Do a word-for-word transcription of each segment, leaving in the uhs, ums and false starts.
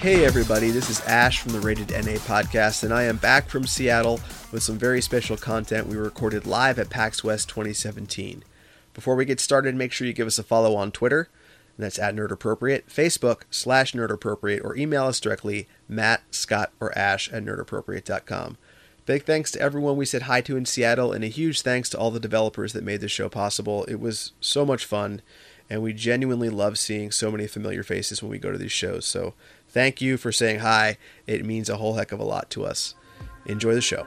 Hey everybody, this is Ash from the Rated N A podcast, and I am back from Seattle with some very special content we recorded live at PAX West twenty seventeen. Before we get started, make sure you give us a follow on Twitter, and that's at NerdAppropriate, Facebook slash NerdAppropriate, or email us directly, Matt, Scott, or Ash at nerdappropriate dot com. Big thanks to everyone we said hi to in Seattle, and a huge thanks to all the developers that made this show possible. It was so much fun, and we genuinely love seeing so many familiar faces when we go to these shows, so thank you for saying hi. It means a whole heck of a lot to us. Enjoy the show.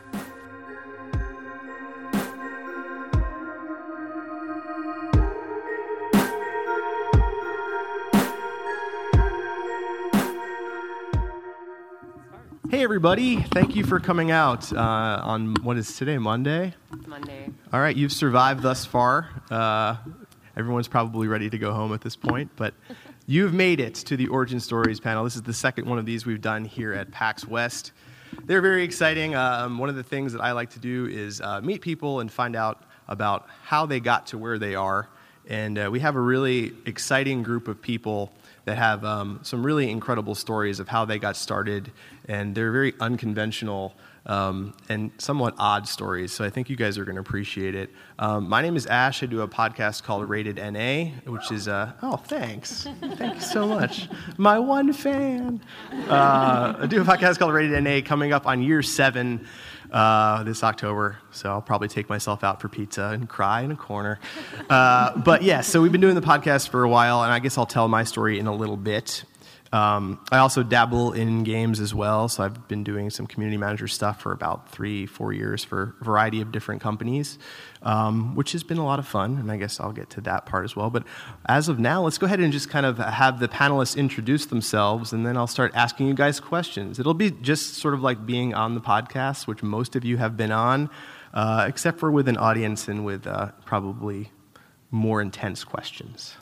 Hey everybody, thank you for coming out uh, on, what is today, Monday? Monday. All right, you've survived thus far. Uh, everyone's probably ready to go home at this point, but you've made it to the Origin Stories panel. This is the second one of these we've done here at PAX West. They're very exciting. Um, one of the things that I like to do is uh, meet people and find out about how they got to where they are. And uh, we have a really exciting group of people that have um, some really incredible stories of how they got started. And they're very unconventional um, and somewhat odd stories. So I think you guys are going to appreciate it. Um, my name is Ash. I do a podcast called Rated N A, which is, uh, oh, thanks. Thank you so much. My one fan. Uh, I do a podcast called Rated N A coming up on year seven uh, this October. So I'll probably take myself out for pizza and cry in a corner. Uh, but yeah, so we've been doing the podcast for a while, and I guess I'll tell my story in a little bit. Um, I also dabble in games as well, so I've been doing some community manager stuff for about three, four years for a variety of different companies, um, which has been a lot of fun, and I guess I'll get to that part as well. But as of now, let's go ahead and just kind of have the panelists introduce themselves, and then I'll start asking you guys questions. It'll be just sort of like being on the podcast, which most of you have been on, uh, except for with an audience and with uh, probably more intense questions.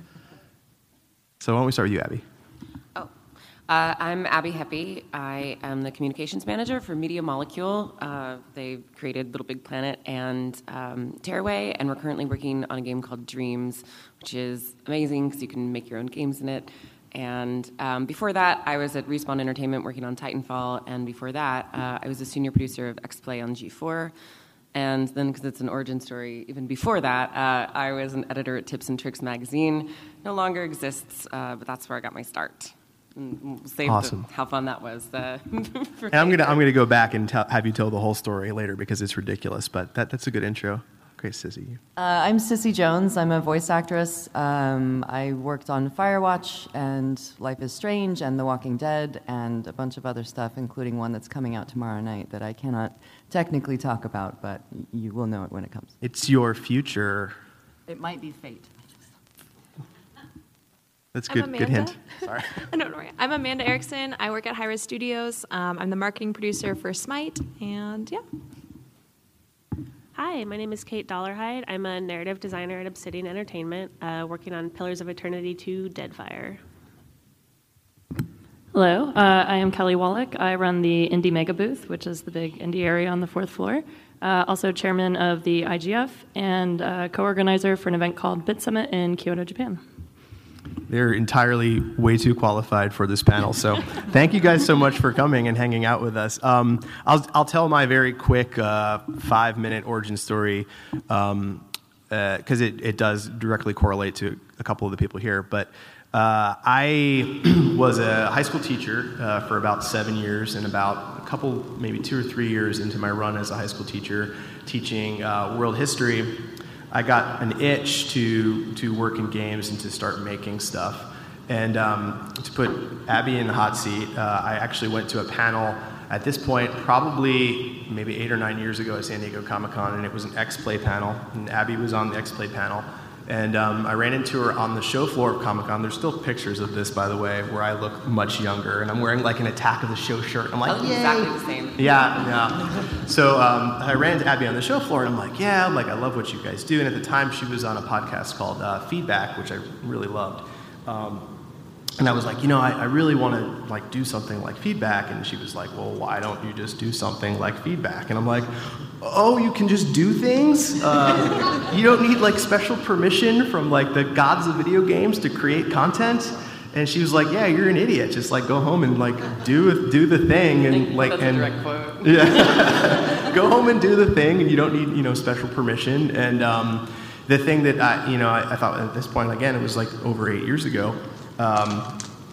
So why don't we start with you, Abby? Uh, I'm Abby Heppy. I am the communications manager for Media Molecule. Uh, they created Little Big Planet and um, Tearaway, and we're currently working on a game called Dreams, which is amazing because you can make your own games in it. And um, before that, I was at Respawn Entertainment working on Titanfall, and before that, uh, I was a senior producer of X-Play on G four. And then, because it's an origin story, even before that, uh, I was an editor at Tips and Tricks magazine. No longer exists, uh, but that's where I got my start. We'll save awesome. the, how fun that was. Uh, and I'm gonna I'm gonna go back and tell, have you tell the whole story later because it's ridiculous. But that that's a good intro. Great, Sissy. Uh, I'm Sissy Jones. I'm a voice actress. Um, I worked on Firewatch and Life is Strange and The Walking Dead and a bunch of other stuff, including one that's coming out tomorrow night that I cannot technically talk about, but you will know it when it comes. It's your future. It might be fate. That's good. Good hint. Sorry. I don't know. I'm Amanda Erickson. I work at Hi-Res Studios. Um, I'm the marketing producer for Smite, and yeah. Hi, my name is Kate Dollarhide. I'm a narrative designer at Obsidian Entertainment, uh, working on Pillars of Eternity two Deadfire. Hello, uh, I am Kelly Wallach. I run the Indie Mega Booth, which is the big indie area on the fourth floor. Uh, also chairman of the I G F and uh, co-organizer for an event called Bit Summit in Kyoto, Japan. They're entirely way too qualified for this panel. So thank you guys so much for coming and hanging out with us. Um, I'll, I'll tell my very quick uh, five-minute origin story because um, uh, it, it does directly correlate to a couple of the people here. But uh, I was a high school teacher uh, for about seven years and about a couple, maybe two or three years into my run as a high school teacher, teaching uh, world history. I got an itch to to work in games and to start making stuff. And um, to put Abby in the hot seat, uh, I actually went to a panel at this point, probably maybe eight or nine years ago at San Diego Comic-Con, and it was an X-Play panel, and Abby was on the X-Play panel. And um, I ran into her on the show floor of Comic-Con. There's still pictures of this, by the way, where I look much younger, and I'm wearing like an Attack of the Show shirt. I'm like, oh, exactly the same. Yeah, yeah. So um, I ran into Abby on the show floor, and I'm like, yeah, I'm like, I love what you guys do. And at the time, she was on a podcast called uh, Feedback, which I really loved. Um, And I was like, you know, I, I really want to like do something like Feedback. And she was like, well, why don't you just do something like Feedback? And I'm like, oh, you can just do things? Uh, you don't need like special permission from like the gods of video games to create content? And she was like, yeah, you're an idiot. Just like go home and like do do the thing and like That's and a direct quote. yeah, go home and do the thing, and you don't need you know special permission. And um, the thing that I you know I, I thought at this point again it was like over eight years ago. Um,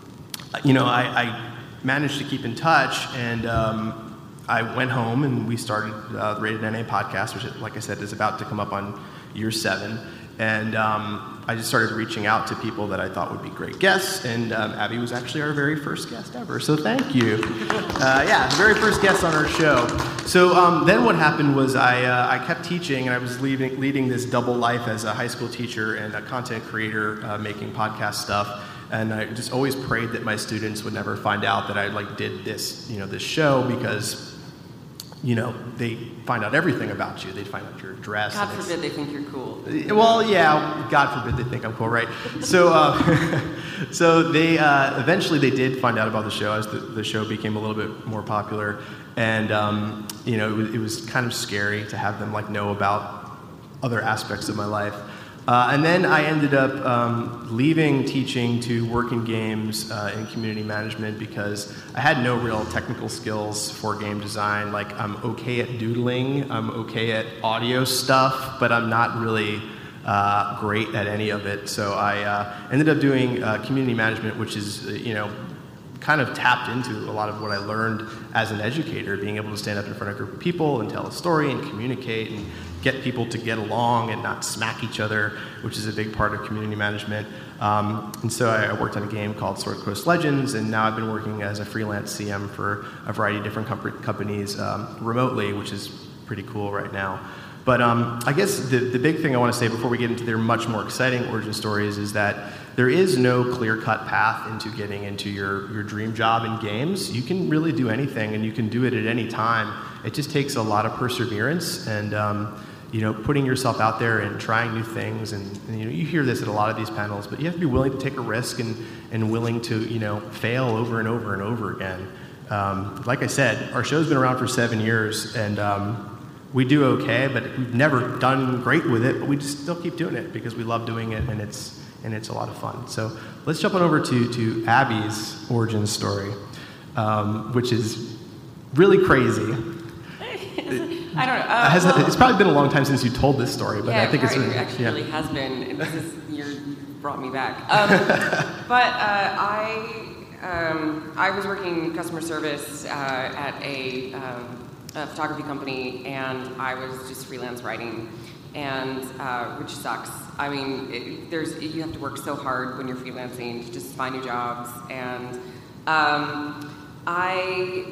you know I, I managed to keep in touch, and um, I went home and we started uh, the Rated N A podcast, which like I said is about to come up on year seven. And um, I just started reaching out to people that I thought would be great guests, and um, Abby was actually our very first guest ever, so thank you. Uh, yeah, the very first guest on our show. So um, then what happened was I uh, I kept teaching, and I was leading, leading this double life as a high school teacher and a content creator uh, making podcast stuff, and I just always prayed that my students would never find out that I like did this, you know, this show, because you know, they find out everything about you. They find out your address. God forbid they think you're cool. Well, yeah, God forbid they think I'm cool, right? So, uh, so they uh, eventually they did find out about the show as the, the show became a little bit more popular, and um, you know, it was, it was kind of scary to have them like know about other aspects of my life. Uh, and then I ended up um, leaving teaching to work in games uh, in community management because I had no real technical skills for game design. Like I'm okay at doodling, I'm okay at audio stuff, but I'm not really uh, great at any of it. So I uh, ended up doing uh, community management, which is, uh, you know, kind of tapped into a lot of what I learned as an educator, being able to stand up in front of a group of people and tell a story and communicate and get people to get along and not smack each other, which is a big part of community management. Um, and so I worked on a game called Sword Coast Legends, and now I've been working as a freelance C M for a variety of different com- companies um, remotely, which is pretty cool right now. But um, I guess the, the big thing I want to say before we get into their much more exciting origin stories is that there is no clear-cut path into getting into your, your dream job in games. You can really do anything, and you can do it at any time. It just takes a lot of perseverance and um, you know, putting yourself out there and trying new things. And, and you know, you hear this at a lot of these panels, but you have to be willing to take a risk and, and willing to you know fail over and over and over again. Um, like I said, our show's been around for seven years, and um, we do okay, but we've never done great with it, but we just still keep doing it because we love doing it, and it's and it's a lot of fun. So let's jump on over to, to Abby's origin story, um, which is really crazy. I don't know. Uh, has, well, it's probably been a long time since you told this story, but yeah, I think it's really, really, actually yeah. really has been. And this is you're, you brought me back. Um, but uh, I um, I was working customer service uh, at a, um, a photography company, and I was just freelance writing, and uh, which sucks. I mean, it, there's you have to work so hard when you're freelancing to just find new jobs, and um, I.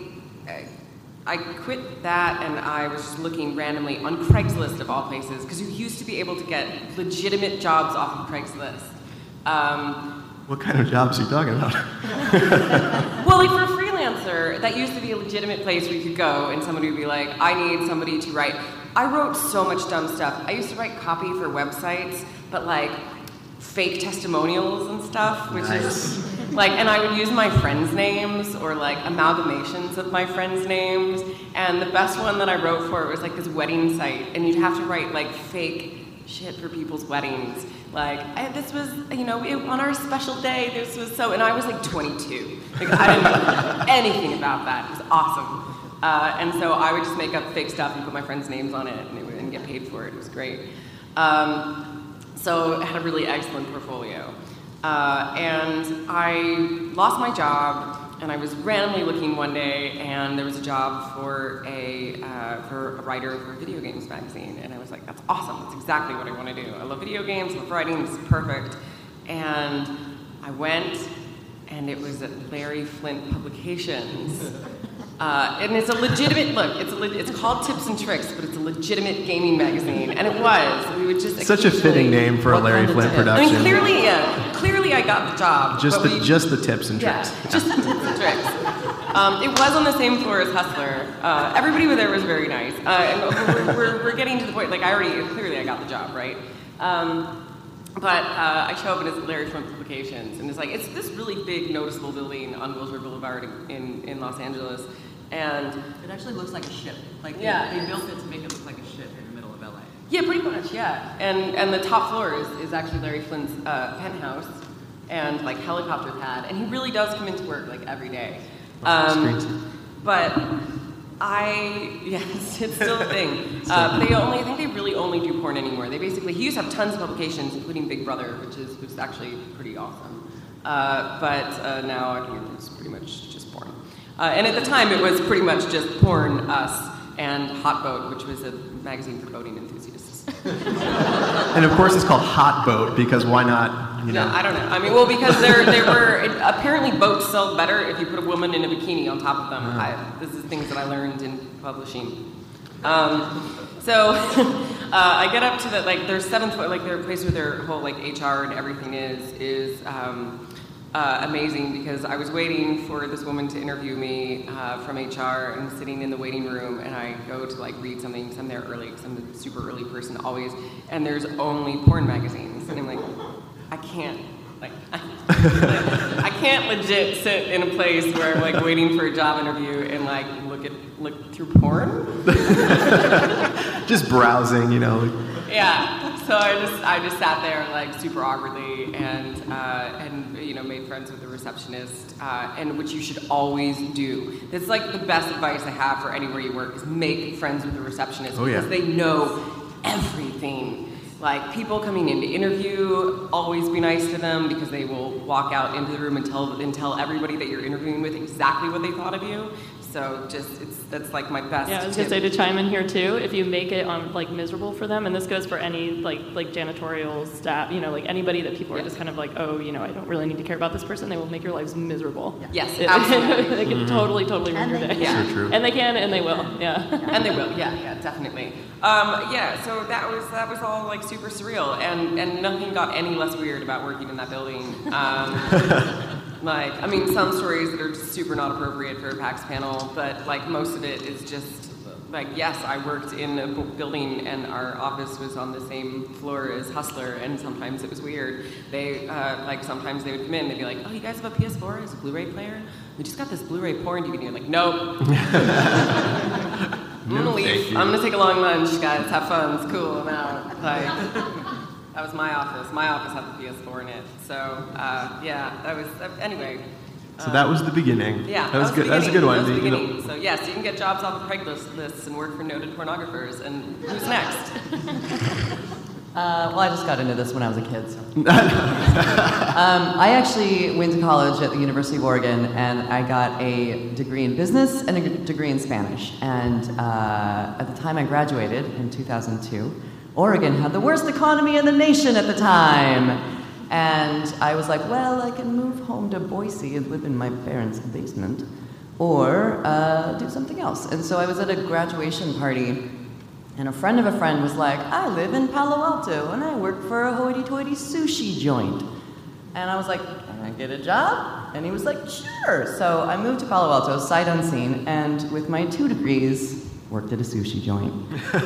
I quit that, and I was just looking randomly on Craigslist of all places, because you used to be able to get legitimate jobs off of Craigslist. Um, what kind of jobs are you talking about? well, like for a freelancer, that used to be a legitimate place where you could go, and somebody would be like, I need somebody to write. I wrote so much dumb stuff. I used to write copy for websites, but like fake testimonials and stuff, which nice. is like, and I would use my friends' names or like amalgamations of my friends' names. And the best one that I wrote for it was like this wedding site, and you'd have to write like fake shit for people's weddings. Like, I, this was, you know, it, on our special day, this was so, and I was like twenty-two. Like, I didn't know anything about that. It was awesome. Uh, and so I would just make up fake stuff and put my friends' names on it, and it would and get paid for it. It was great. Um, so I had a really excellent portfolio. Uh, and I lost my job, and I was randomly looking one day, and there was a job for a uh, for a writer for a video games magazine, and I was like, that's awesome, that's exactly what I want to do. I love video games, I love writing, this is perfect. And I went, and it was at Larry Flint Publications. Uh, and it's a legitimate, look, it's a le- it's called Tips and Tricks, but it's a legitimate gaming magazine, and it was. We would just Such a fitting name for a Larry Flint production. I mean, clearly, yeah, clearly I got the job. Just the we, just the tips and tricks. Yeah, just the tips and tricks. Um, it was on the same floor as Hustler. Uh, everybody there was very nice, uh, and we're, we're, we're getting to the point. Like I already, clearly I got the job, right? Um, But uh, I show up and it's Larry Flint Publications, and it's like, it's this really big, noticeable building on Wilshire Boulevard in, in Los Angeles, and... It actually looks like a ship. Like, yeah. they, they built it to make it look like a ship in the middle of L A. Yeah, pretty much, yeah. And and the top floor is, is actually Larry Flint's uh, penthouse, and like helicopter pad, and he really does come into work like every day. Um, but I, yes, it's still a thing. Uh, they only, I think they really only do porn anymore. They basically, he used to have tons of publications, including Big Brother, which is, which is actually pretty awesome. Uh, but uh, now I think it's pretty much just porn. Uh, and at the time, it was pretty much just Porn, Us, and Hot Boat, which was a magazine for boating enthusiasts. And of course, it's called Hot Boat because why not? You know? No, I don't know. I mean, well, because there, there were it, apparently boats sell better if you put a woman in a bikini on top of them. Oh. I, this is things that I learned in publishing. Um, so uh, I get up to the like their seventh floor, like their place where their whole like H R and everything is is. Um, Uh, amazing because I was waiting for this woman to interview me uh, from H R and sitting in the waiting room, and I go to like read something because I'm there early because I'm a super early person always, and there's only porn magazines, and I'm like, I can't like I, like, I can't legit sit in a place where I'm like waiting for a job interview and like look at look through porn. Just browsing, you know. Yeah. So I just I just sat there like super awkwardly and uh, and you know made friends with the receptionist uh, and which you should always do. That's like the best advice I have for anywhere you work is make friends with the receptionist oh, because yeah. they know everything. Like people coming in to interview, always be nice to them because they will walk out into the room and tell and tell everybody that you're interviewing with exactly what they thought of you. So just it's that's like my best. Yeah, I was tip. gonna say to chime in here too. If you make it um, like miserable for them, and this goes for any like like janitorial staff, you know, like anybody that people are Yeah. just kind of like, oh, you know, I don't really need to care about this person. They will make your lives miserable. Yes, It- absolutely. they can Mm-hmm. totally, totally ruin And your they day. can. So true. And they can, and they will. Yeah. And they will, yeah, yeah, definitely. Um, yeah, so that was that was all like super surreal, and and nothing got any less weird about working in that building. Um, like, I mean, some stories that are just super not appropriate for a PAX panel, but like most of it is just like, yes, I worked in a bu- building, and our office was on the same floor as Hustler, and sometimes it was weird. They uh, like sometimes they would come in, they'd be like, "Oh, you guys have a P S four as a Blu-ray player? We just got this Blu-ray porn D V D." I'm like, "Nope." I'm gonna No, thank leave. you. I'm gonna take a long lunch, guys. Have fun. It's cool. I'm out. Like, that was my office. My office had the P S four in it. So, uh, yeah, that was. Uh, anyway. So that was the beginning. Yeah, that was the good. That was a good beginning. one. That was the You know- beginning. So yes, you can get jobs off of Craigslist lists and work for noted pornographers. And who's next? Uh, well, I just got into this when I was a kid. So. um, I actually went to college at the University of Oregon, and I got a degree in business and a g- degree in Spanish. And uh, at the time I graduated in two thousand two, Oregon had the worst economy in the nation at the time. And I was like, well, I can move home to Boise and live in my parents' basement, or uh, do something else. And so I was at a graduation party. And a friend of a friend was like, I live in Palo Alto, and I work for a hoity-toity sushi joint. And I was like, can I get a job? And he was like, sure. So I moved to Palo Alto, sight unseen, and with my two degrees, worked at a sushi joint.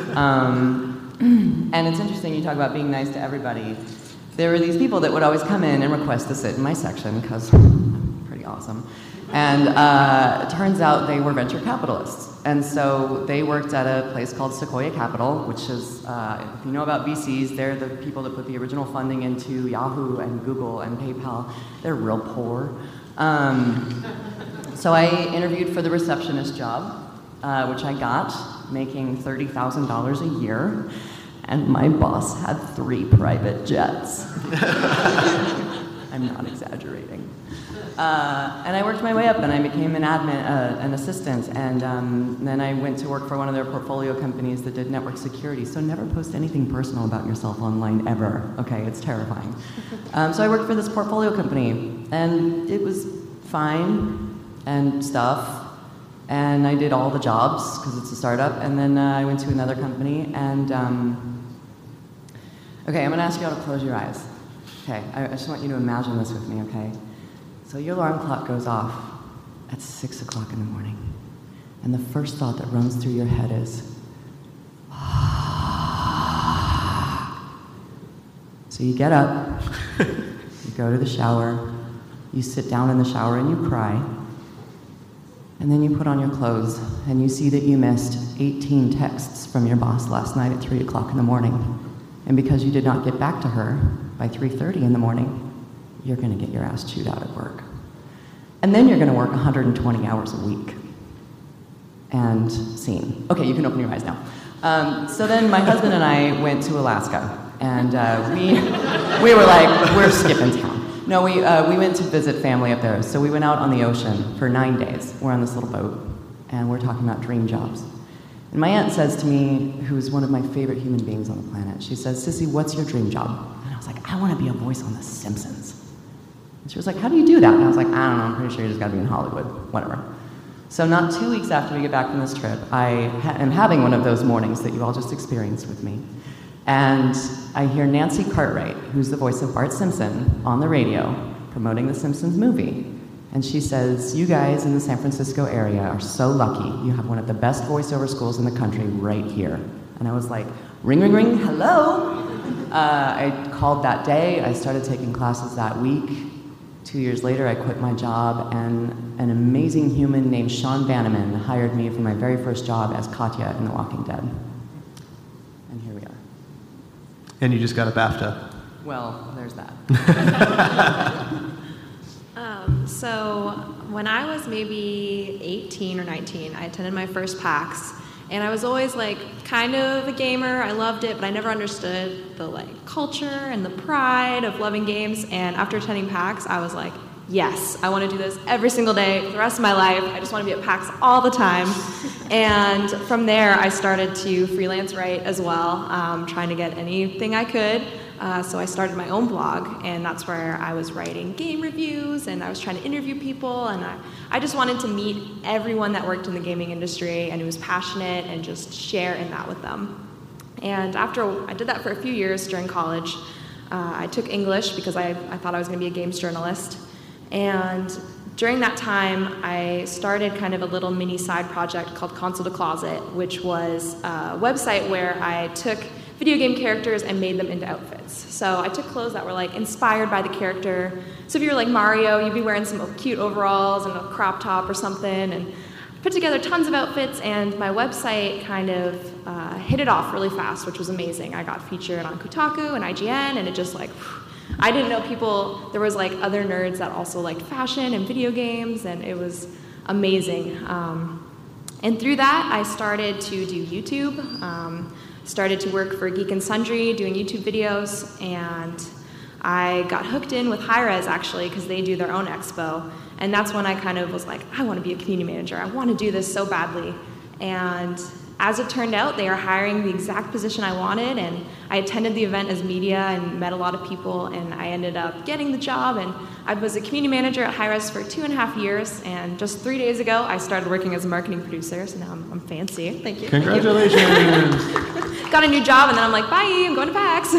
um, and it's interesting, you talk about being nice to everybody. There were these people that would always come in and request to sit in my section, because I'm pretty awesome. And uh, it turns out they were venture capitalists. And so they worked at a place called Sequoia Capital, which is, uh, if you know about V Cs, they're the people that put the original funding into Yahoo and Google and PayPal. They're real poor. Um, so I interviewed for the receptionist job, uh, which I got, making thirty thousand dollars a year. And my boss had three private jets. I'm not exaggerating. Uh, and I worked my way up, and I became an admin, uh, an assistant, and um, then I went to work for one of their portfolio companies that did network security. So never post anything personal about yourself online, ever. Okay, it's terrifying. Um, so I worked for this portfolio company, and it was fine and stuff. And I did all the jobs because it's a startup. And then uh, I went to another company, and um, okay, I'm gonna ask you all to close your eyes. Okay, I, I just want you to imagine this with me. Okay. So your alarm clock goes off at six o'clock in the morning, and the first thought that runs through your head is, so you get up, you go to the shower, you sit down in the shower and you cry, and then you put on your clothes and you see that you missed eighteen texts from your boss last night at three o'clock in the morning, and because you did not get back to her by three thirty in the morning, you're going to get your ass chewed out at work. And then you're going to work one hundred twenty hours a week. And scene. Okay, you can open your eyes now. Um, so then my husband and I went to Alaska, and uh, we we were like, we're skipping town. No, we uh, we went to visit family up there. So we went out on the ocean for nine days. We're on this little boat, and we're talking about dream jobs. And my aunt says to me, who's one of my favorite human beings on the planet, she says, "Sissy, what's your dream job?" And I was like, "I want to be a voice on The Simpsons." And she was like, "How do you do that?" And I was like, "I don't know, I'm pretty sure you just got to be in Hollywood, whatever." So not two weeks after we get back from this trip, I ha- am having one of those mornings that you all just experienced with me. And I hear Nancy Cartwright, who's the voice of Bart Simpson, on the radio promoting the Simpsons movie. And she says, "You guys in the San Francisco area are so lucky. You have one of the best voiceover schools in the country right here." And I was like, ring, ring, ring, hello. Uh, I called that day. I started taking classes that week. Two years later, I quit my job, and an amazing human named Sean Banneman hired me for my very first job as Katya in The Walking Dead. And here we are. And you just got a BAFTA. Well, there's that. Um, so when I was maybe eighteen or nineteen, I attended my first PAX, and I was always like kind of a gamer. I loved it, but I never understood the like culture and the pride of loving games. And after attending PAX, I was like, yes, I want to do this every single day for the rest of my life. I just want to be at PAX all the time. And from there, I started to freelance write as well, um, trying to get anything I could. Uh, so I started my own blog, and that's where I was writing game reviews, and I was trying to interview people, and I, I just wanted to meet everyone that worked in the gaming industry and who was passionate and just share in that with them. And after I did that for a few years during college, uh, I took English because I, I thought I was going to be a games journalist. And during that time, I started kind of a little mini side project called Console to Closet, which was a website where I took video game characters and made them into outfits. So I took clothes that were like inspired by the character. So if you were like Mario, you'd be wearing some cute overalls and a crop top or something, and put together tons of outfits, and my website kind of uh, hit it off really fast, which was amazing. I got featured on Kotaku and I G N, and it just like, I didn't know people, there was like other nerds that also liked fashion and video games, and it was amazing. Um, and through that, I started to do YouTube. Um, started to work for Geek and Sundry doing YouTube videos, and I got hooked in with Hi-Rez actually because they do their own expo, and that's when I kind of was like, I want to be a community manager. I want to do this so badly. And as it turned out, they are hiring the exact position I wanted, and I attended the event as media and met a lot of people, and I ended up getting the job, and I was a community manager at Hi-Rez for two and a half years, and just three days ago, I started working as a marketing producer, so now I'm, I'm fancy. Thank you. Congratulations. Thank you. Got a new job, and then I'm like, bye, I'm going to PAX.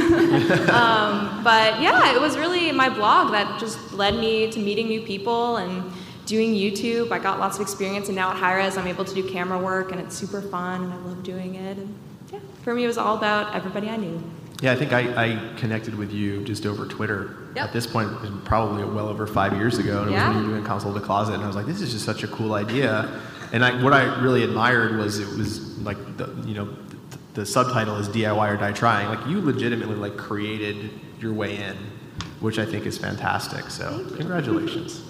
um, but yeah, it was really my blog that just led me to meeting new people and doing YouTube. I got lots of experience, and now at Hi-Rez, I'm able to do camera work, and it's super fun, and I love doing it. And yeah, for me, it was all about everybody I knew. Yeah, I think I, I connected with you just over Twitter. Yep. At this point, it was probably well over five years ago, and it Yeah. was when you were doing Console to Closet, and I was like, this is just such a cool idea. And I, what I really admired was it was like, the, you know, the, the subtitle is D I Y or Die Trying. Like, you legitimately like created your way in, which I think is fantastic. So congratulations.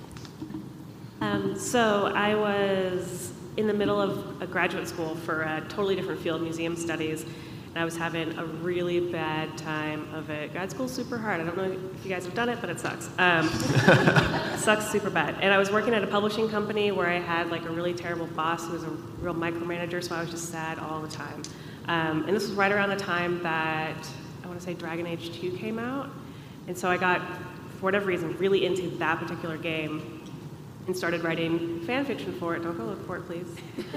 Um, so I was in the middle of a graduate school for a totally different field, museum studies, and I was having a really bad time of it. Grad school's super hard. I don't know if you guys have done it, but it sucks. Um, sucks super bad. And I was working at a publishing company where I had like a really terrible boss who was a real micromanager, so I was just sad all the time. Um, and this was right around the time that, I want to say Dragon Age two came out, and so I got, for whatever reason, really into that particular game and started writing fan fiction for it. Don't go look for it, please.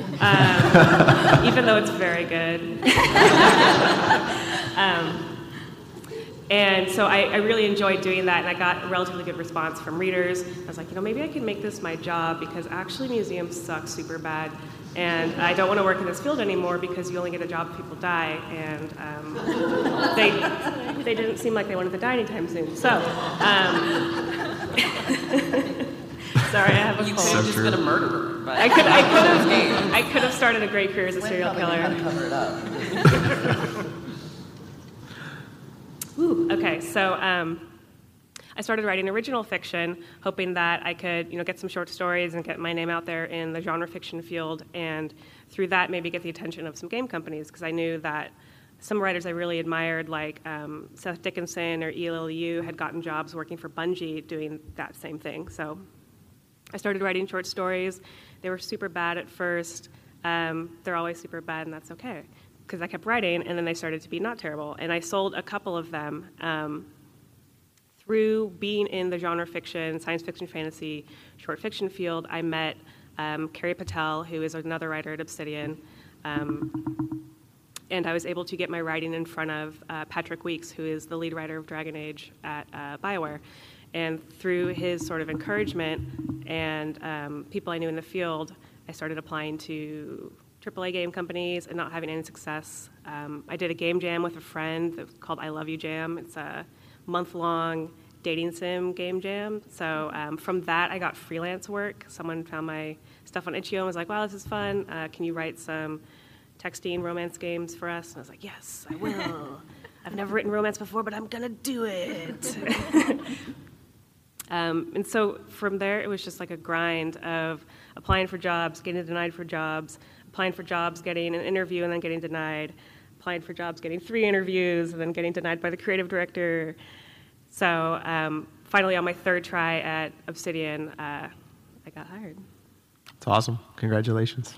Um, even though it's very good. um, and so I, I really enjoyed doing that, and I got a relatively good response from readers. I was like, you know, maybe I can make this my job, because actually museums suck super bad, and I don't want to work in this field anymore because you only get a job if people die, and um, they they didn't seem like they wanted to die anytime soon. So. Um, Sorry, I have a You cold. could have just been a murderer. But I could, I could have, I could have started a great career as a serial killer. Cover it up. Ooh, okay, so um, I started writing original fiction, hoping that I could, you know, get some short stories and get my name out there in the genre fiction field, and through that maybe get the attention of some game companies, because I knew that some writers I really admired, like um, Seth Dickinson or E L U, had gotten jobs working for Bungie doing that same thing. So I started writing short stories. They were super bad at first. Um, they're always super bad, and that's okay, because I kept writing, and then they started to be not terrible. And I sold a couple of them um, through being in the genre fiction, science fiction, fantasy, short fiction field. I met um, Carrie Patel, who is another writer at Obsidian, um, and I was able to get my writing in front of uh, Patrick Weeks, who is the lead writer of Dragon Age at uh, BioWare. And through his sort of encouragement and um, people I knew in the field, I started applying to triple A game companies and not having any success. Um, I did a game jam with a friend that was called I Love You Jam. It's a month-long dating sim game jam. So um, from that, I got freelance work. Someone found my stuff on itch dot io and was like, wow, this is fun. Uh, can you write some texting romance games for us? And I was like, yes, I will. I've never written romance before, but I'm going to do it. um, and so from there, it was just like a grind of applying for jobs, getting denied for jobs, applying for jobs, getting an interview, and then getting denied, applying for jobs, getting three interviews, and then getting denied by the creative director. So um, finally, on my third try at Obsidian, uh, I got hired. It's awesome. Congratulations.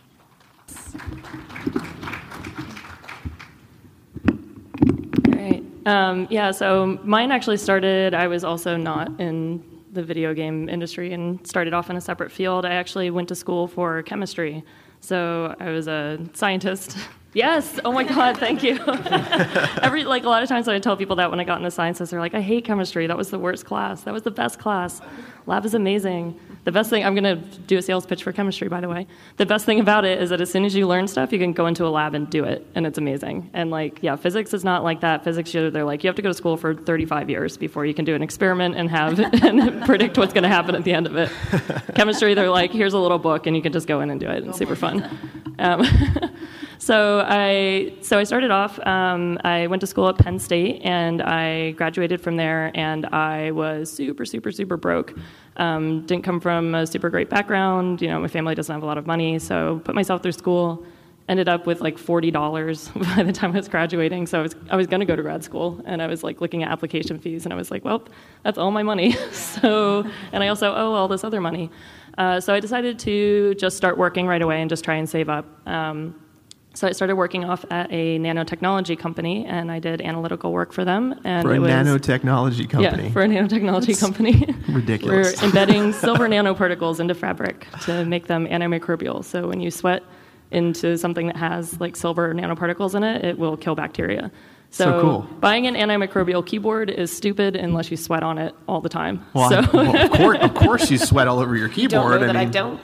All right. Um, yeah, so mine actually started, I was also not in the video game industry and started off in a separate field. I actually went to school for chemistry. So I was a scientist. Yes. Oh my God. Thank you. Every like a lot of times when I tell people that when I got into sciences, they're like, "I hate chemistry. That was the worst class. That was the best class. Lab is amazing. The best thing." I'm going to do a sales pitch for chemistry, by the way. The best thing about it is that as soon as you learn stuff, you can go into a lab and do it, and it's amazing. And like, yeah, physics is not like that. Physics, they're like, you have to go to school for thirty-five years before you can do an experiment and have and predict what's going to happen at the end of it. Chemistry, they're like, here's a little book, and you can just go in and do it. It's super fun. Um, So I so I started off. Um, I went to school at Penn State, and I graduated from there. And I was super, super, super broke. Um, didn't come from a super great background. You know, my family doesn't have a lot of money, so put myself through school. Ended up with like forty dollars by the time I was graduating. So I was I was going to go to grad school, and I was like looking at application fees, and I was like, well, that's all my money. So and I also owe all this other money. Uh, so I decided to just start working right away and just try and save up. Um, So I started working off at a nanotechnology company, and I did analytical work for them. And for a it was, nanotechnology company? Yeah, for a nanotechnology That's company. Ridiculous. We're embedding silver nanoparticles into fabric to make them antimicrobial. So when you sweat into something that has like silver nanoparticles in it, it will kill bacteria. So, so cool. Buying an antimicrobial keyboard is stupid unless you sweat on it all the time. Well, so. well of, course, of course you sweat all over your keyboard. Don't know I that mean, I don't.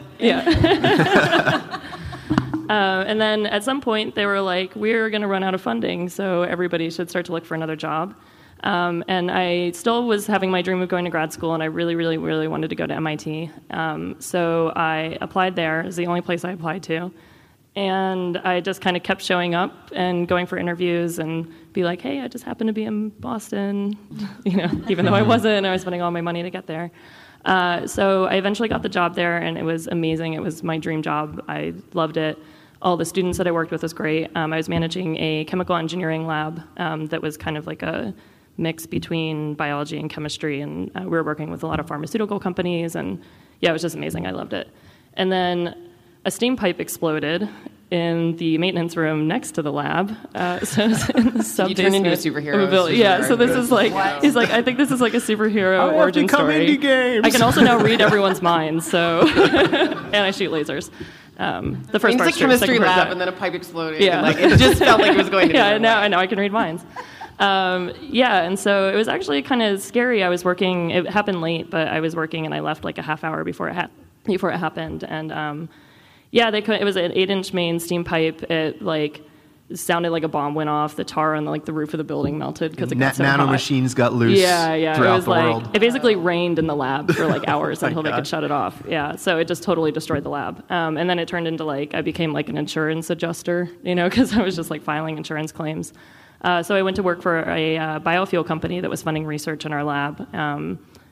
Yeah. Uh, and then at some point, they were like, we're going to run out of funding, so everybody should start to look for another job. Um, and I still was having my dream of going to grad school, and I really, really, really wanted to go to M I T. Um, so I applied there. It was the only place I applied to. And I just kind of kept showing up and going for interviews and be like, hey, I just happened to be in Boston, you know, even though I wasn't. I was spending all my money to get there. Uh, so I eventually got the job there, and it was amazing. It was my dream job. I loved it. All the students that I worked with was great. Um, I was managing a chemical engineering lab um, that was kind of like a mix between biology and chemistry, and uh, we were working with a lot of pharmaceutical companies, and yeah, it was just amazing. I loved it. And then a steam pipe exploded in the maintenance room next to the lab. Uh, so in the sub you turned into a superhero. superhero. Yeah, so this is like, wow. he's like, I think this is like a superhero I origin have to come story. Indie games. I can also now read everyone's minds, so, and I shoot lasers. Um, the first It's part's a true, chemistry second part's lab, not. and then a pipe exploded. Yeah. And like, it just felt like it was going to Yeah, be now I know I can read minds. Um, yeah, and so it was actually kind of scary. I was working. It happened late, but I was working, and I left like a half hour before it ha- before it happened. And um, yeah, they could, it was an eight-inch main steam pipe. It like sounded like a bomb went off. The tar on like the roof of the building melted because it Na- got so nano hot. machines got loose. Yeah, yeah. Throughout it was the like world. it basically rained in the lab for like hours Oh my until they God. could shut it off. Yeah, so it just totally destroyed the lab. Um, and then it turned into like I became like an insurance adjuster, you know, because I was just like filing insurance claims. Uh, so I went to work for a uh, biofuel company that was funding research in our lab. Um,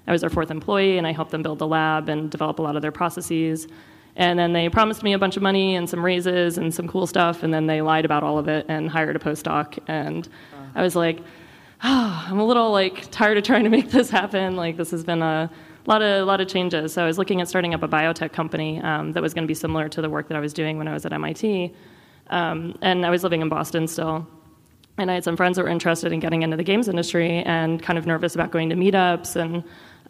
I was their fourth employee, and I helped them build the lab and develop a lot of their processes. And then they promised me a bunch of money and some raises and some cool stuff, and then they lied about all of it and hired a postdoc. And I was like, oh, I'm a little like tired of trying to make this happen. Like this has been a lot of a lot of changes. So I was looking at starting up a biotech company um, that was going to be similar to the work that I was doing when I was at M I T. Um, and I was living in Boston still. And I had some friends that were interested in getting into the games industry and kind of nervous about going to meetups. And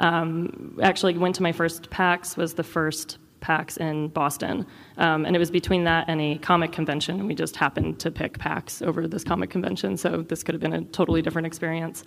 um, actually went to my first PAX, was the first PAX in Boston. Um, and it was between that and a comic convention, and we just happened to pick PAX over this comic convention, so this could have been a totally different experience.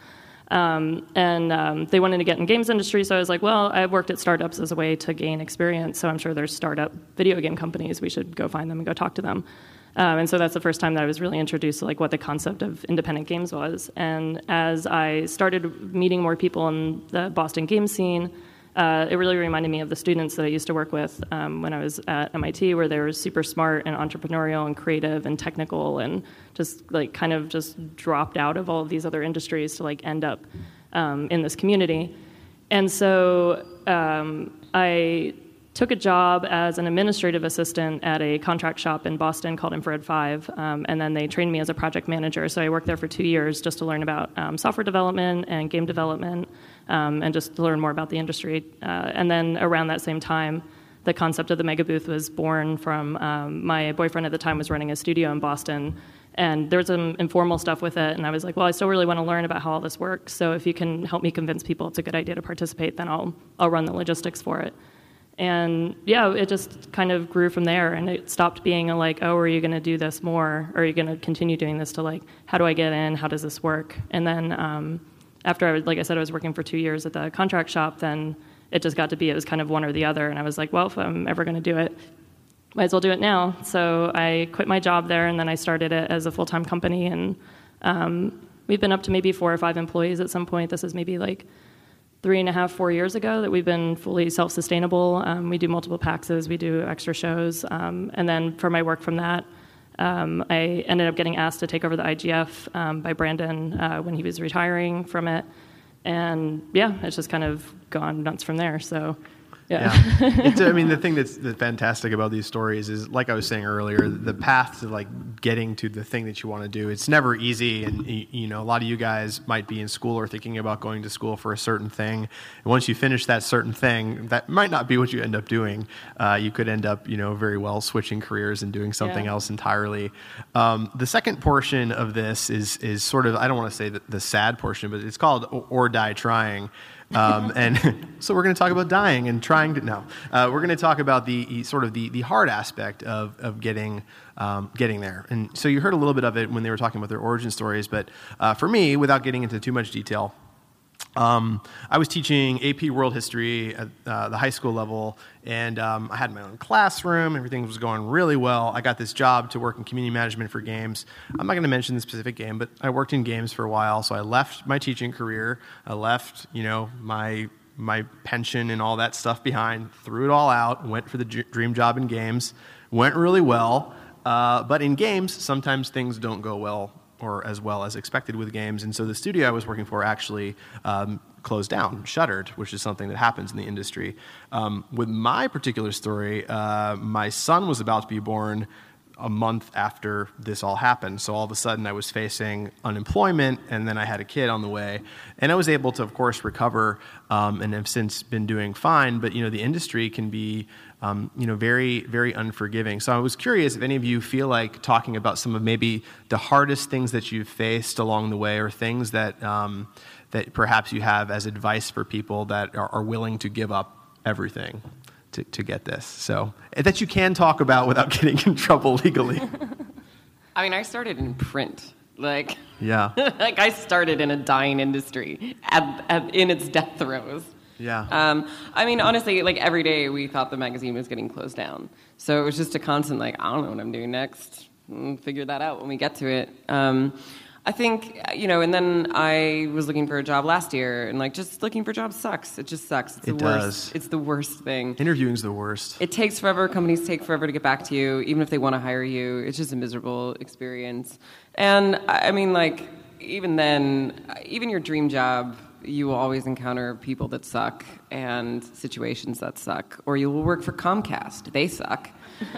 Um, and um, they wanted to get in games industry, so I was like, well, I've worked at startups as a way to gain experience, so I'm sure there's startup video game companies. We should go find them and go talk to them. Um, and so that's the first time that I was really introduced to like what the concept of independent games was. And as I started meeting more people in the Boston game scene, uh, it really reminded me of the students that I used to work with um, when I was at M I T, where they were super smart and entrepreneurial and creative and technical, and just like kind of just dropped out of all of these other industries to like end up um, in this community. And so um, I took a job as an administrative assistant at a contract shop in Boston called Infrared five, um, and then they trained me as a project manager. So I worked there for two years just to learn about um, software development and game development, um, and just to learn more about the industry. Uh, and then around that same time, the concept of the Mega Booth was born from um, my boyfriend at the time was running a studio in Boston, and there was some informal stuff with it, and I was like, well, I still really want to learn about how all this works, so if you can help me convince people it's a good idea to participate, then I'll I'll run the logistics for it. And yeah, it just kind of grew from there, and it stopped being a like, oh, are you going to do this more? Or are you going to continue doing this to like, how do I get in? How does this work? And then um, after, I was, like I said, I was working for two years at the contract shop, then it just got to be, it was kind of one or the other. And I was like, well, if I'm ever going to do it, might as well do it now. So I quit my job there, and then I started it as a full-time company. And um, we've been up to maybe four or five employees at some point. This is maybe like three and a half, four years ago that we've been fully self-sustainable. Um, we do multiple PAXs, we do extra shows, um, and then for my work from that, um, I ended up getting asked to take over the I G F um, by Brandon uh, when he was retiring from it, and yeah, it's just kind of gone nuts from there. So. Yeah. yeah. It's, I mean, the thing that's, that's fantastic about these stories is, like I was saying earlier, the path to like getting to the thing that you want to do. It's never easy, and you know, a lot of you guys might be in school or thinking about going to school for a certain thing. And once you finish that certain thing, that might not be what you end up doing. Uh, you could end up, you know, very well switching careers and doing something yeah. else entirely. Um, the second portion of this is is sort of, I don't want to say the, the sad portion, but it's called Or Die Trying. um, and so we're going to talk about dying and trying to, no, uh, we're going to talk about the sort of the, the hard aspect of, of getting, um, getting there. And so you heard a little bit of it when they were talking about their origin stories, but uh, for me, without getting into too much detail, Um, I was teaching A P World History at uh, the high school level, and um, I had my own classroom. Everything was going really well. I got this job to work in community management for games. I'm not going to mention the specific game, but I worked in games for a while, so I left my teaching career. I left, you know, my my pension and all that stuff behind, threw it all out, went for the dream job in games. Went really well, uh, but in games, sometimes things don't go well or as well as expected with games. And so the studio I was working for actually um, closed down, shuttered, which is something that happens in the industry. Um, with my particular story, uh, my son was about to be born a month after this all happened. So all of a sudden I was facing unemployment, and then I had a kid on the way. And I was able to, of course, recover um, and have since been doing fine. But, you know, the industry can be, um, you know, very, very unforgiving. So I was curious if any of you feel like talking about some of maybe the hardest things that you've faced along the way, or things that um, that perhaps you have as advice for people that are, are willing to give up everything To, to get this, so that you can talk about without getting in trouble legally. I mean, I started in print, like yeah, like I started in a dying industry at, at, in its death throes. Yeah. Um, I mean, honestly, like every day we thought the magazine was getting closed down, so it was just a constant like, I don't know what I'm doing next. We'll figure that out when we get to it. Um, I think, you know, and then I was looking for a job last year, and like just looking for jobs sucks. It just sucks. It's the it worst. does. It's the worst thing. Interviewing's the worst. It takes forever. Companies take forever to get back to you, even if they want to hire you. It's just a miserable experience. And I mean, like, even then, even your dream job you will always encounter people that suck and situations that suck. Or you will work for Comcast. They suck.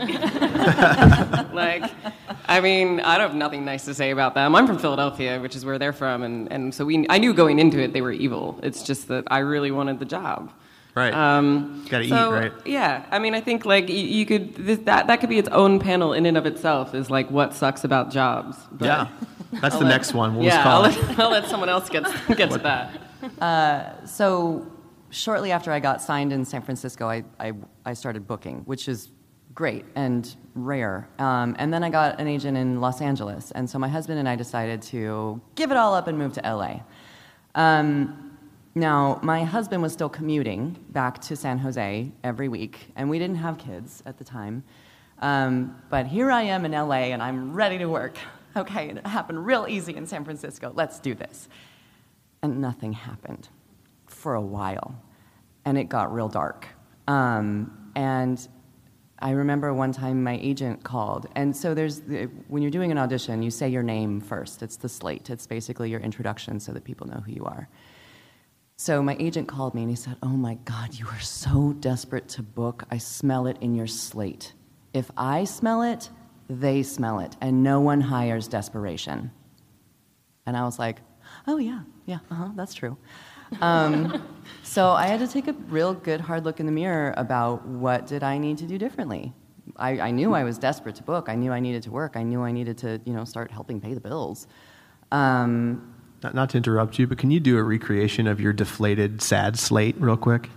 Like, I mean, I don't have nothing nice to say about them. I'm from Philadelphia, which is where they're from, and, and so we I knew going into it they were evil. It's just that I really wanted the job. Right. Um, Got to so, eat, right? Yeah. I mean, I think like you, you could this, that that could be its own panel in and of itself. Is like what sucks about jobs. But Yeah. That's I'll the let- next one. We'll yeah, just call I'll it. let, I'll let someone else get get to that. So shortly after I got signed in San Francisco, I, I, I started booking, which is great and rare. Um, and then I got an agent in Los Angeles. And so my husband and I decided to give it all up and move to L A. Um, now, my husband was still commuting back to San Jose every week, and we didn't have kids at the time. Um, but here I am in L A, and I'm ready to work. Okay, and it happened real easy in San Francisco. Let's do this. And nothing happened for a while, and it got real dark. Um, and I remember one time my agent called, and so there's the, when you're doing an audition, you say your name first. It's the slate. It's basically your introduction so that people know who you are. So my agent called me, and he said, "Oh my God, you are so desperate to book. I smell it in your slate. If I smell it, they smell it, and no one hires desperation." And I was like, "Oh yeah, yeah, uh-huh, that's true." Um, so I had to take a real good hard look in the mirror about what did I need to do differently. I, I knew I was desperate to book. I knew I needed to work. I knew I needed to, you know, start helping pay the bills. Um, Not, not to interrupt you, but can you do a recreation of your deflated, sad slate real quick?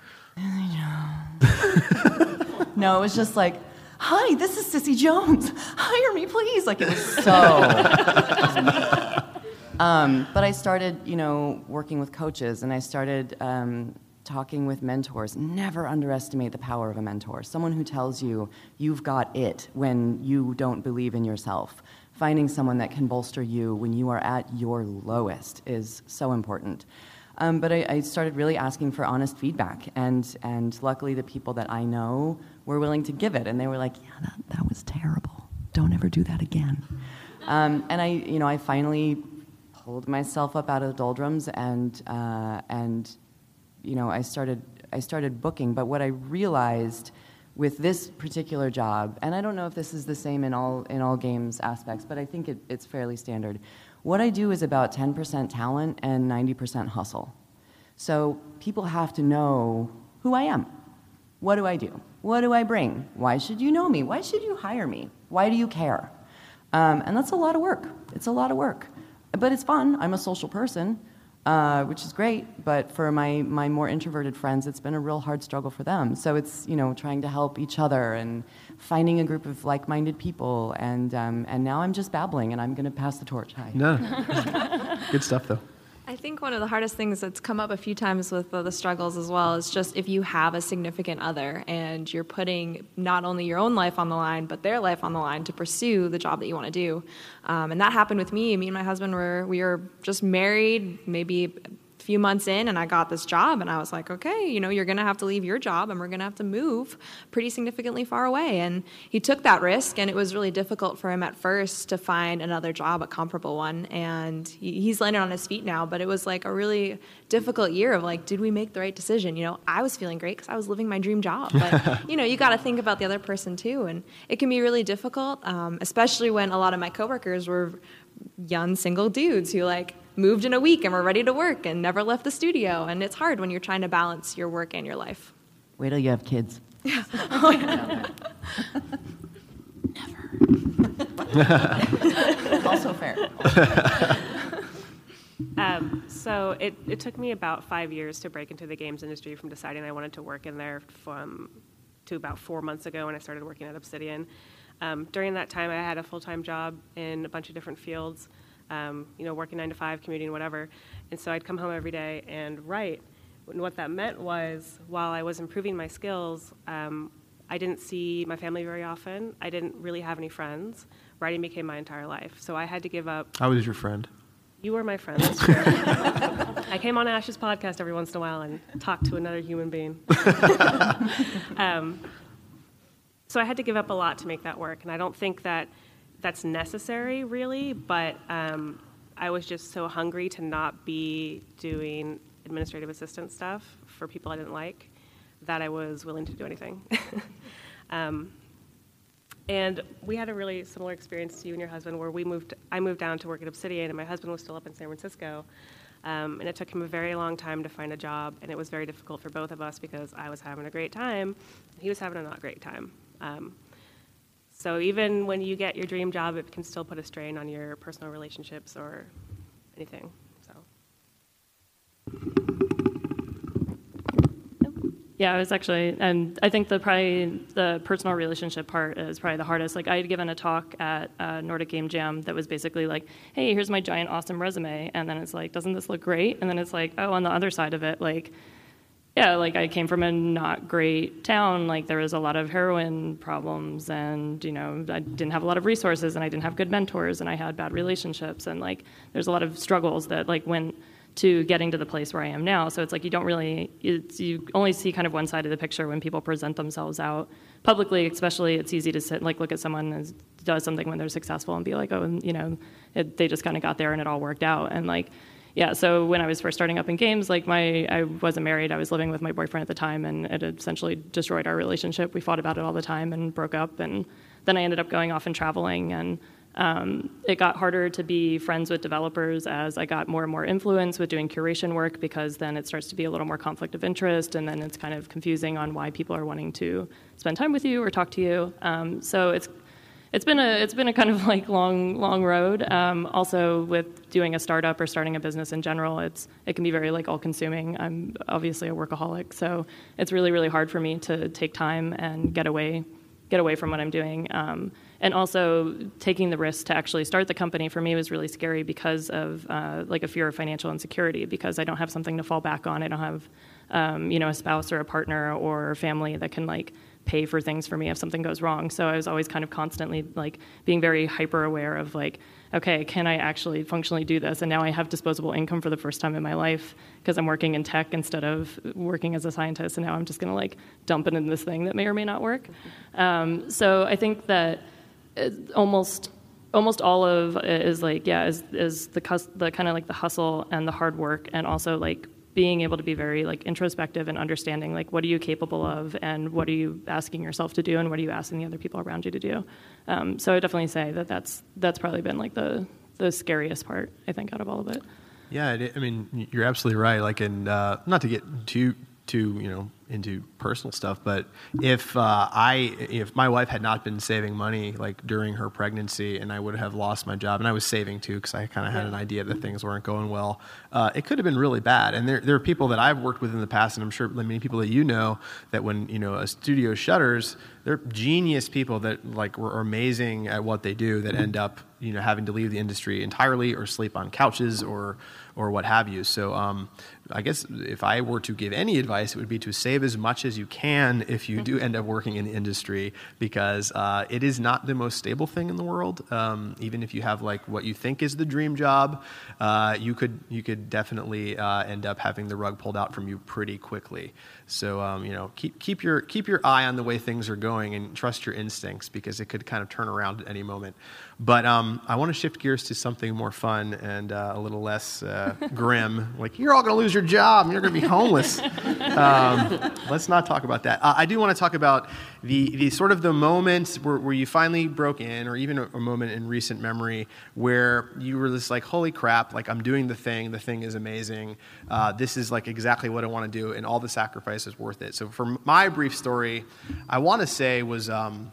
no, it was just like, "Hi, this is Sissy Jones. Hire me, please." Like, it was so... Um, but I started, you know, working with coaches, and I started um, talking with mentors. Never underestimate the power of a mentor. Someone who tells you you've got it when you don't believe in yourself. Finding someone that can bolster you when you are at your lowest is so important. Um, but I, I started really asking for honest feedback, and and luckily the people that I know were willing to give it, and they were like, "Yeah, that, that was terrible. Don't ever do that again." Um, and I, you know, I finally pulled myself up out of the doldrums, and uh, and you know, I started I started booking. But what I realized with this particular job, and I don't know if this is the same in all in all games aspects, but I think it, it's fairly standard. What I do is about ten percent talent and ninety percent hustle. So people have to know who I am. What do I do? What do I bring? Why should you know me? Why should you hire me? Why do you care? Um, and that's a lot of work. It's a lot of work. But it's fun. I'm a social person, uh, which is great. But for my, my more introverted friends, it's been a real hard struggle for them. So it's, you know, trying to help each other and finding a group of like-minded people. And um, and now I'm just babbling, and I'm going to pass the torch. Hi. No. Good stuff, though. I think one of the hardest things that's come up a few times with the, the struggles as well is just if you have a significant other and you're putting not only your own life on the line, but their life on the line to pursue the job that you want to do. Um, and that happened with me. Me and my husband were, we were just married maybe a few months in, and I got this job, and I was like, okay, you know, you're going to have to leave your job, and we're going to have to move pretty significantly far away. And he took that risk, and it was really difficult for him at first to find another job, a comparable one. And he, he's landed on his feet now, but it was like a really difficult year of like, did we make the right decision? You know, I was feeling great because I was living my dream job, but you know, you got to think about the other person too, and it can be really difficult, um, especially when a lot of my coworkers were young single dudes who like moved in a week and were ready to work and never left the studio. And it's hard when you're trying to balance your work and your life. Wait till you have kids. Yeah. Oh, yeah. Never. Also fair. Um, so it, it took me about five years to break into the games industry from deciding I wanted to work in there from to about four months ago when I started working at Obsidian. Um, during that time, I had a full-time job in a bunch of different fields. Um, you know, working nine to five, commuting, whatever. And so I'd come home every day and write. And what that meant was, while I was improving my skills, um, I didn't see my family very often. I didn't really have any friends. Writing became my entire life. So I had to give up. I was your friend. You were my friend, that's true. I came on Ash's podcast every once in a while and talked to another human being. um, so I had to give up a lot to make that work. And I don't think that that's necessary, really, but um, I was just so hungry to not be doing administrative assistant stuff for people I didn't like that I was willing to do anything. um, and we had a really similar experience to you and your husband, where we moved. I moved down to work at Obsidian, and my husband was still up in San Francisco. Um, and it took him a very long time to find a job, and it was very difficult for both of us because I was having a great time, and he was having a not great time. Um, so even when you get your dream job, it can still put a strain on your personal relationships or anything. So. Yeah, I was actually, and I think the probably the personal relationship part is probably the hardest. Like, I had given a talk at uh, Nordic Game Jam that was basically like, hey, here's my giant awesome resume, and then it's like, doesn't this look great? And then it's like, oh, on the other side of it, like, yeah, like I came from a not great town. Like, there was a lot of heroin problems, and you know, I didn't have a lot of resources, and I didn't have good mentors, and I had bad relationships, and like, there's a lot of struggles that like went to getting to the place where I am now. So it's like you don't really, it's, you only see kind of one side of the picture when people present themselves out publicly. Especially, it's easy to sit, like look at someone who does something when they're successful and be like, oh, you know, it, they just kind of got there and it all worked out. And like, yeah, so when I was first starting up in games, like my, I wasn't married, I was living with my boyfriend at the time, and it essentially destroyed our relationship. We fought about it all the time and broke up, and then I ended up going off and traveling, and Um, it got harder to be friends with developers as I got more and more influence with doing curation work, because then it starts to be a little more conflict of interest, and then it's kind of confusing on why people are wanting to spend time with you or talk to you. Um, so it's it's been a it's been a kind of like long long road. Um, also, with doing a startup or starting a business in general, it's it can be very like all consuming. I'm obviously a workaholic, so it's really really hard for me to take time and get away get away from what I'm doing. Um, And also taking the risk to actually start the company for me was really scary because of uh, like a fear of financial insecurity, because I don't have something to fall back on. I don't have, um, you know, a spouse or a partner or family that can like pay for things for me if something goes wrong. So I was always kind of constantly like being very hyper aware of like, okay, can I actually functionally do this? And now I have disposable income for the first time in my life because I'm working in tech instead of working as a scientist. And now I'm just going to like dump it in this thing that may or may not work. Um, so I think that almost almost all of it is like yeah is is the the kind of like the hustle and the hard work, and also like being able to be very like introspective and understanding like what are you capable of and what are you asking yourself to do and what are you asking the other people around you to do. Um, so I would definitely say that that's that's probably been like the the scariest part, I think, out of all of it. Yeah, it, I mean, you're absolutely right. Like, and uh, not to get too too you know into personal stuff, but if uh, I if my wife had not been saving money like during her pregnancy, and I would have lost my job, and I was saving too because I kind of had an idea that things weren't going well, uh, it could have been really bad. And there there are people that I've worked with in the past, and I'm sure many people that you know, that when you know a studio shutters, they're genius people that like were amazing at what they do that end up you know having to leave the industry entirely or sleep on couches or or what have you. So um, I guess if I were to give any advice, it would be to save as much as you can if you do end up working in the industry, because uh, it is not the most stable thing in the world. Um, even if you have like what you think is the dream job, uh, you could you could definitely uh, end up having the rug pulled out from you pretty quickly. So um, you know, keep keep your keep your eye on the way things are going, and trust your instincts, because it could kind of turn around at any moment. But um, I want to shift gears to something more fun and uh, a little less uh, grim. Like, you're all going to lose your job and you're going to be homeless. Um, let's not talk about that. Uh, I do want to talk about the the sort of the moment where, where you finally broke in, or even a, a moment in recent memory where you were just like, holy crap, like I'm doing the thing. The thing is amazing. Uh, this is like exactly what I want to do, and all the sacrifice is worth it. So for my brief story, I want to say was... Um,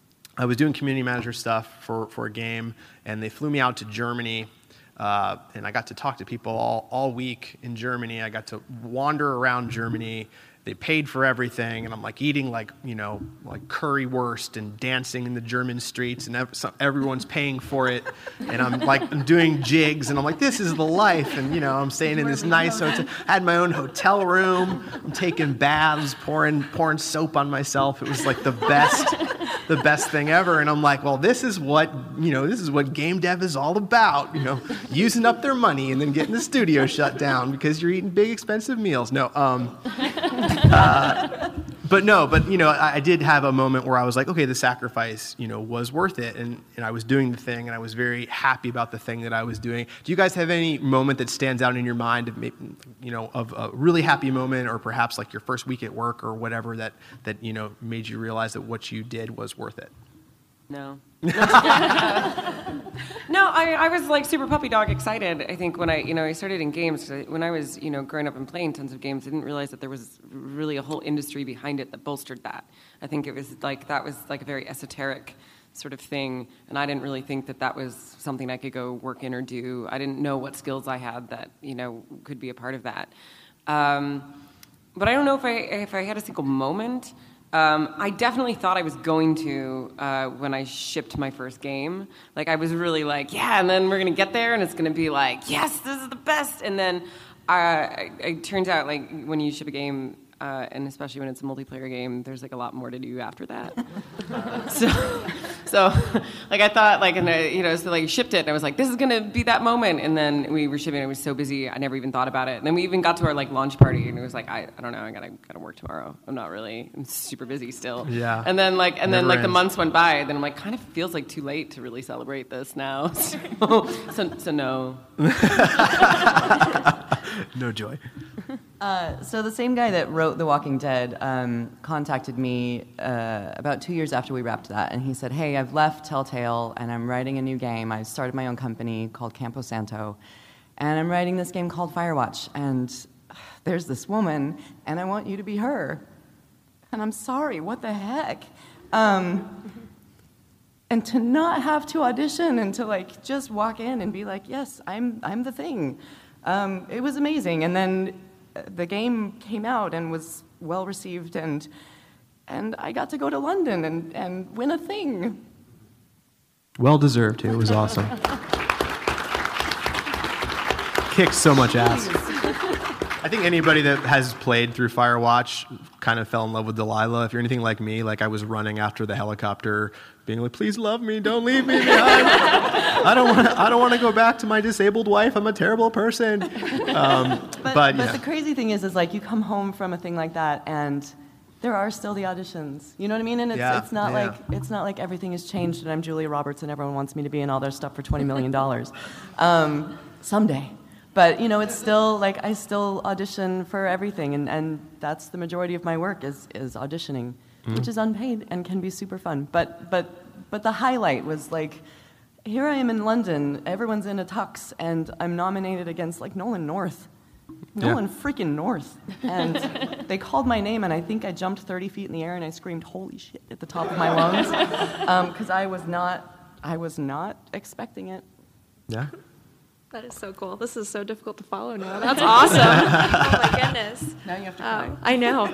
I was doing community manager stuff for, for a game, and they flew me out to Germany, uh, and I got to talk to people all, all week in Germany. I got to wander around Germany. They paid for everything, and I'm like eating like, you know, like currywurst and dancing in the German streets, and ev- so everyone's paying for it. And I'm like, I'm doing jigs, and I'm like, this is the life. And, you know, I'm staying in this nice hotel. I had my own hotel room. I'm taking baths, pouring, pouring soap on myself. It was like the best, the best thing ever. And I'm like, well, this is what, you know, this is what game dev is all about, you know, using up their money and then getting the studio shut down because you're eating big, expensive meals. No, um... Uh, but no, but you know, I, I did have a moment where I was like, okay, the sacrifice, you know, was worth it, and, and I was doing the thing, and I was very happy about the thing that I was doing. Do you guys have any moment that stands out in your mind of, maybe, you know, of a really happy moment, or perhaps like your first week at work or whatever that that you know made you realize that what you did was worth it? No. no, I, I was like super puppy dog excited. I think when I, you know, I started in games, when I was, you know, growing up and playing tons of games, I didn't realize that there was really a whole industry behind it that bolstered that. I think it was like, that was like a very esoteric sort of thing, and I didn't really think that that was something I could go work in or do. I didn't know what skills I had that, you know, could be a part of that. Um, but I don't know if I, if I had a single moment. Um, I definitely thought I was going to uh, when I shipped my first game. Like, I was really like, yeah, and then we're going to get there, and it's going to be like, yes, this is the best. And then uh, it turns out, like, when you ship a game, uh, and especially when it's a multiplayer game, there's, like, a lot more to do after that. so, so, like, I thought, like, and I, you know, so, like, shipped it, and I was like, this is going to be that moment. And then we were shipping, and I was so busy, I never even thought about it. And then we even got to our, like, launch party, and it was like, I, I don't know, I gotta, gotta work tomorrow. I'm not really, I'm super busy still. Yeah. And then, like, and Never then, like, ends. the months went by, then I'm like, kind of feels like too late to really celebrate this now. so, so, so no. No joy. Uh, so the same guy that wrote The Walking Dead um, contacted me uh, about two years after we wrapped that, and he said, hey, I've left Telltale, and I'm writing a new game. I started my own company called Campo Santo, and I'm writing this game called Firewatch, and uh, there's this woman, and I want you to be her. And I'm sorry, what the heck? Um, and to not have to audition and to, like, just walk in and be like, yes, I'm, I'm the thing. Um, it was amazing, and then the game came out and was well received, and and I got to go to London and, and win a thing. Well deserved too. It was awesome. Kicked so much ass. I think anybody that has played through Firewatch kind of fell in love with Delilah. If you're anything like me, like I was running after the helicopter, being like, "Please love me, don't leave me behind. I don't want. I don't want to go back to my disabled wife. I'm a terrible person." Um, But, but but yeah. the crazy thing is, is like you come home from a thing like that, and there are still the auditions. You know what I mean? And it's Yeah, it's not yeah. like it's not like everything has changed, and I'm Julia Roberts, and everyone wants me to be in all their stuff for twenty million dollars um, someday. But you know, it's still like I still audition for everything, and, and that's the majority of my work is is auditioning, Mm-hmm. which is unpaid and can be super fun. But but but the highlight was like, here I am in London, everyone's in a tux, and I'm nominated against like Nolan North. Yeah. Nolan freaking North. And they called my name, and I think I jumped thirty feet in the air, and I screamed, holy shit, at the top of my lungs, because I was not, I was not expecting it. Yeah. That is so cool. This is so difficult to follow now. That's awesome. Oh my goodness. Now you have to cry. Um, I know.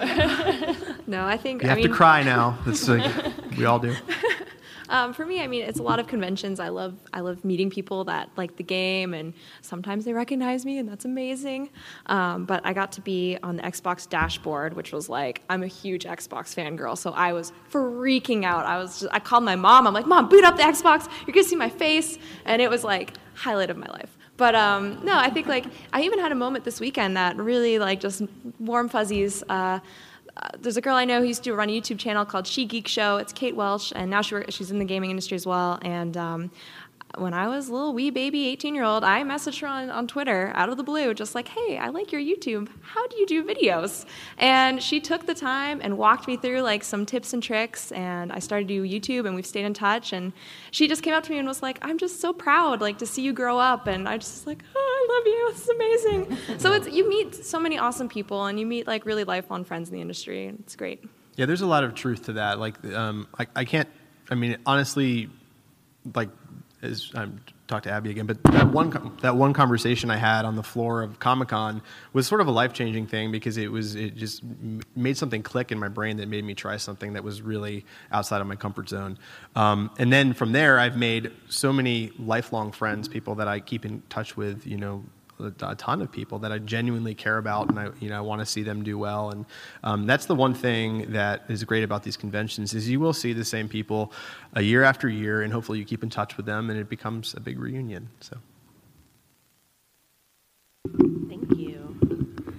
No, I think You I have mean, to cry now. That's like, we all do. Um, for me, I mean, it's a lot of conventions. I love I love meeting people that like the game, and sometimes they recognize me, and that's amazing. Um, but I got to be on the Xbox dashboard, which was like, I'm a huge Xbox fangirl, so I was freaking out. I was just, I called my mom. I'm like, Mom, boot up the Xbox. You're gonna see my face, and it was like highlight of my life. But um, no, I think like I even had a moment this weekend that really like just warm fuzzies. Uh, Uh, there's a girl I know who used to run a YouTube channel called She Geek Show. It's Kate Welsh, and now she work, she's in the gaming industry as well. And um, when I was a little wee baby eighteen-year-old, I messaged her on, on Twitter out of the blue, just like, hey, I like your YouTube. How do you do videos? And she took the time and walked me through like some tips and tricks, and I started to do YouTube, and we've stayed in touch. And she just came up to me and was like, I'm just so proud like to see you grow up. And I just was like, oh, I love you. This is amazing. So it's you meet so many awesome people, and you meet like really lifelong friends in the industry. And it's great. Yeah, there's a lot of truth to that. Like, um, I, I can't. I mean, honestly, like, as I talked to Abby again, but that one that one conversation I had on the floor of Comic-Con was sort of a life changing thing, because it was it just made something click in my brain that made me try something that was really outside of my comfort zone. Um, and then from there, I've made so many lifelong friends, people that I keep in touch with. You know, a ton of people that I genuinely care about, and I, you know, I want to see them do well. And um, that's the one thing that is great about these conventions, is you will see the same people a year after year, and hopefully you keep in touch with them, and it becomes a big reunion. So, Thank you. Um,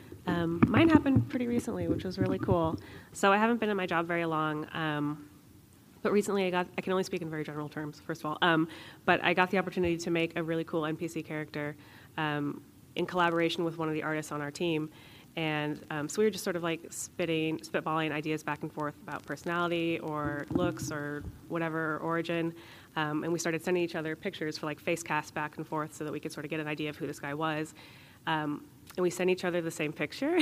Um, mine happened pretty recently, which was really cool. So I haven't been in my job very long, um, but recently I got, I can only speak in very general terms, first of all, um, but I got the opportunity to make a really cool N P C character um, in collaboration with one of the artists on our team. And um, so we were just sort of like spitting, spitballing ideas back and forth about personality or looks or whatever origin. Um, and we started sending each other pictures for like face casts back and forth so that we could sort of get an idea of who this guy was. Um, and we sent each other the same picture.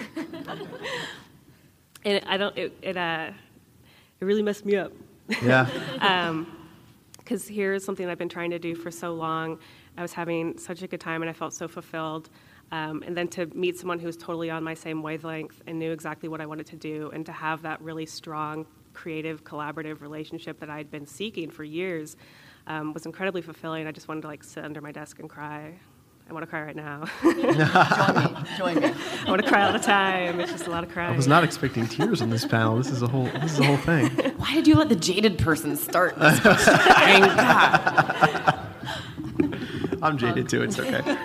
And I don't, it, it, uh, it really messed me up. Yeah. um, because here's something I've been trying to do for so long. I was having such a good time and I felt so fulfilled. Um, and then to meet someone who was totally on my same wavelength and knew exactly what I wanted to do, and to have that really strong, creative, collaborative relationship that I had been seeking for years um, was incredibly fulfilling. I just wanted to like sit under my desk and cry. I want to cry right now. Join me. Join me. I want to cry all the time. It's just a lot of crying. I was not expecting tears on this panel. This is a whole. This is a whole thing. Why did you let the jaded person start this question? I mean, God. I'm jaded too. It's okay.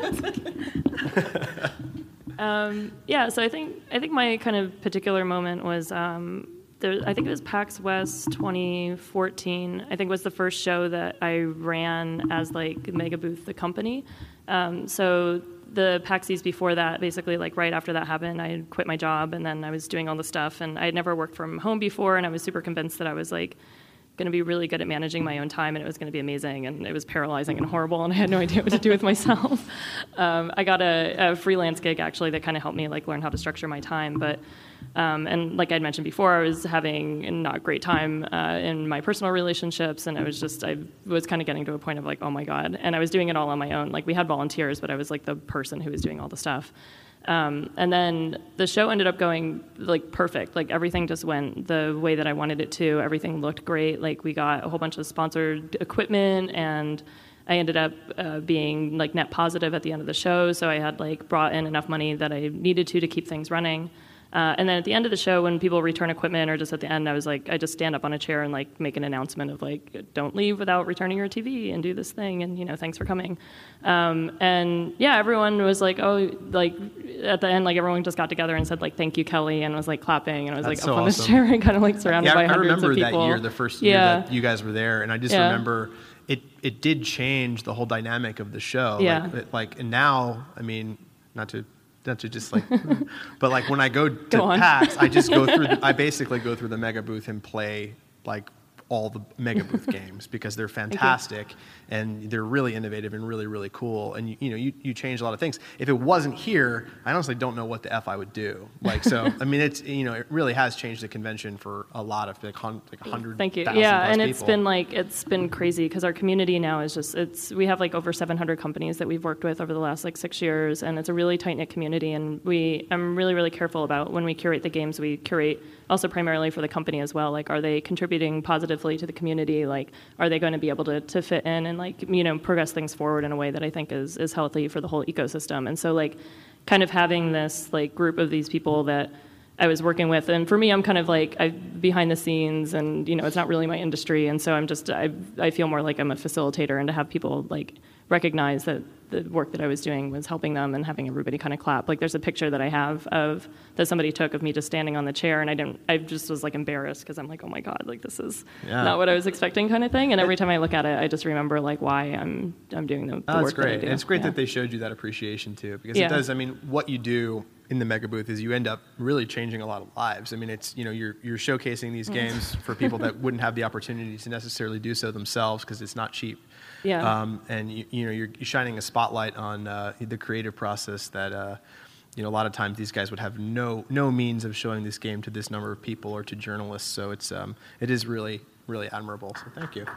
um, yeah, so I think I think my kind of particular moment was um, there. I think it was PAX West twenty fourteen. I think was the first show that I ran as like Mega Booth, the company. Um, so the PAXes before that, basically like right after that happened, I had quit my job and then I was doing all the stuff, and I had never worked from home before, and I was super convinced that I was like going to be really good at managing my own time, and it was going to be amazing, and it was paralyzing and horrible, and I had no idea what to do with myself. Um, I got a, a freelance gig actually that kind of helped me like learn how to structure my time, but um, and like I'd mentioned before, I was having a not great time uh, in my personal relationships, and I was just I was kind of getting to a point of like, oh my God, and I was doing it all on my own. Like we had volunteers, but I was like the person who was doing all the stuff. Um, and then the show ended up going like perfect. Like everything just went the way that I wanted it to. Everything looked great. Like we got a whole bunch of sponsored equipment, and I ended up uh, being like net positive at the end of the show. So I had like brought in enough money that I needed to to keep things running. Uh, and then at the end of the show, when people return equipment, or just at the end, I was like, I just stand up on a chair and like make an announcement of like, don't leave without returning your T V and do this thing, and you know, thanks for coming. Um, and yeah, everyone was like, oh, like at the end, like everyone just got together and said like, thank you, Kelly, and was like clapping, and I was That's like so up on awesome. this chair and kind of like surrounded Yeah, by I hundreds of remember people. that year, the first year yeah. that you guys were there, and I just Yeah. remember it. It did change the whole dynamic of the show. Yeah. Like, it, like, and now, I mean, not to. Not to just like, but like when I go to Go on. PAX, I just go through. The, I basically go through the Mega Booth and play like all the Mega Booth games because they're fantastic and they're really innovative and really really cool. And you, you know you, you change a lot of things. If it wasn't here, I honestly don't know what the F I would do. Like so, I mean, it's you know it really has changed the convention for a lot of like, hun- like a hundred. Thank you. thousand Yeah, plus and it's people. been like it's been crazy because our community now is just it's we have like over seven hundred companies that we've worked with over the last like six years, and it's a really tight knit community. And we I'm really really careful about when we curate the games. We curate also primarily for the company as well. Like, are they contributing positively to the community? Like, are they going to be able to to fit in and like you know progress things forward in a way that I think is is healthy for the whole ecosystem? And so like, kind of having this like group of these people that I was working with, and for me, I'm kind of like I behind the scenes, and you know, it's not really my industry, and so I'm just I I feel more like I'm a facilitator, and to have people like recognize that the work that I was doing was helping them, and having everybody kind of clap. Like there's a picture that I have of that somebody took of me just standing on the chair, and I didn't I just was like embarrassed because I'm like, oh my God, like this is Yeah. not what I was expecting, kind of thing. And every time I look at it, I just remember like why I'm I'm doing the, the Oh, work that's great. that I do. And it's great Yeah. that they showed you that appreciation too, because Yeah. it does. I mean, what you do in the Mega Booth is you end up really changing a lot of lives. I mean, it's you know you're you're showcasing these games for people that wouldn't have the opportunity to necessarily do so themselves because it's not cheap. Yeah. Um, and you, you know you're, you're shining a spotlight on uh, the creative process that. Uh, You know, a lot of times these guys would have no no means of showing this game to this number of people or to journalists. So it's um, it is really really admirable. So thank you.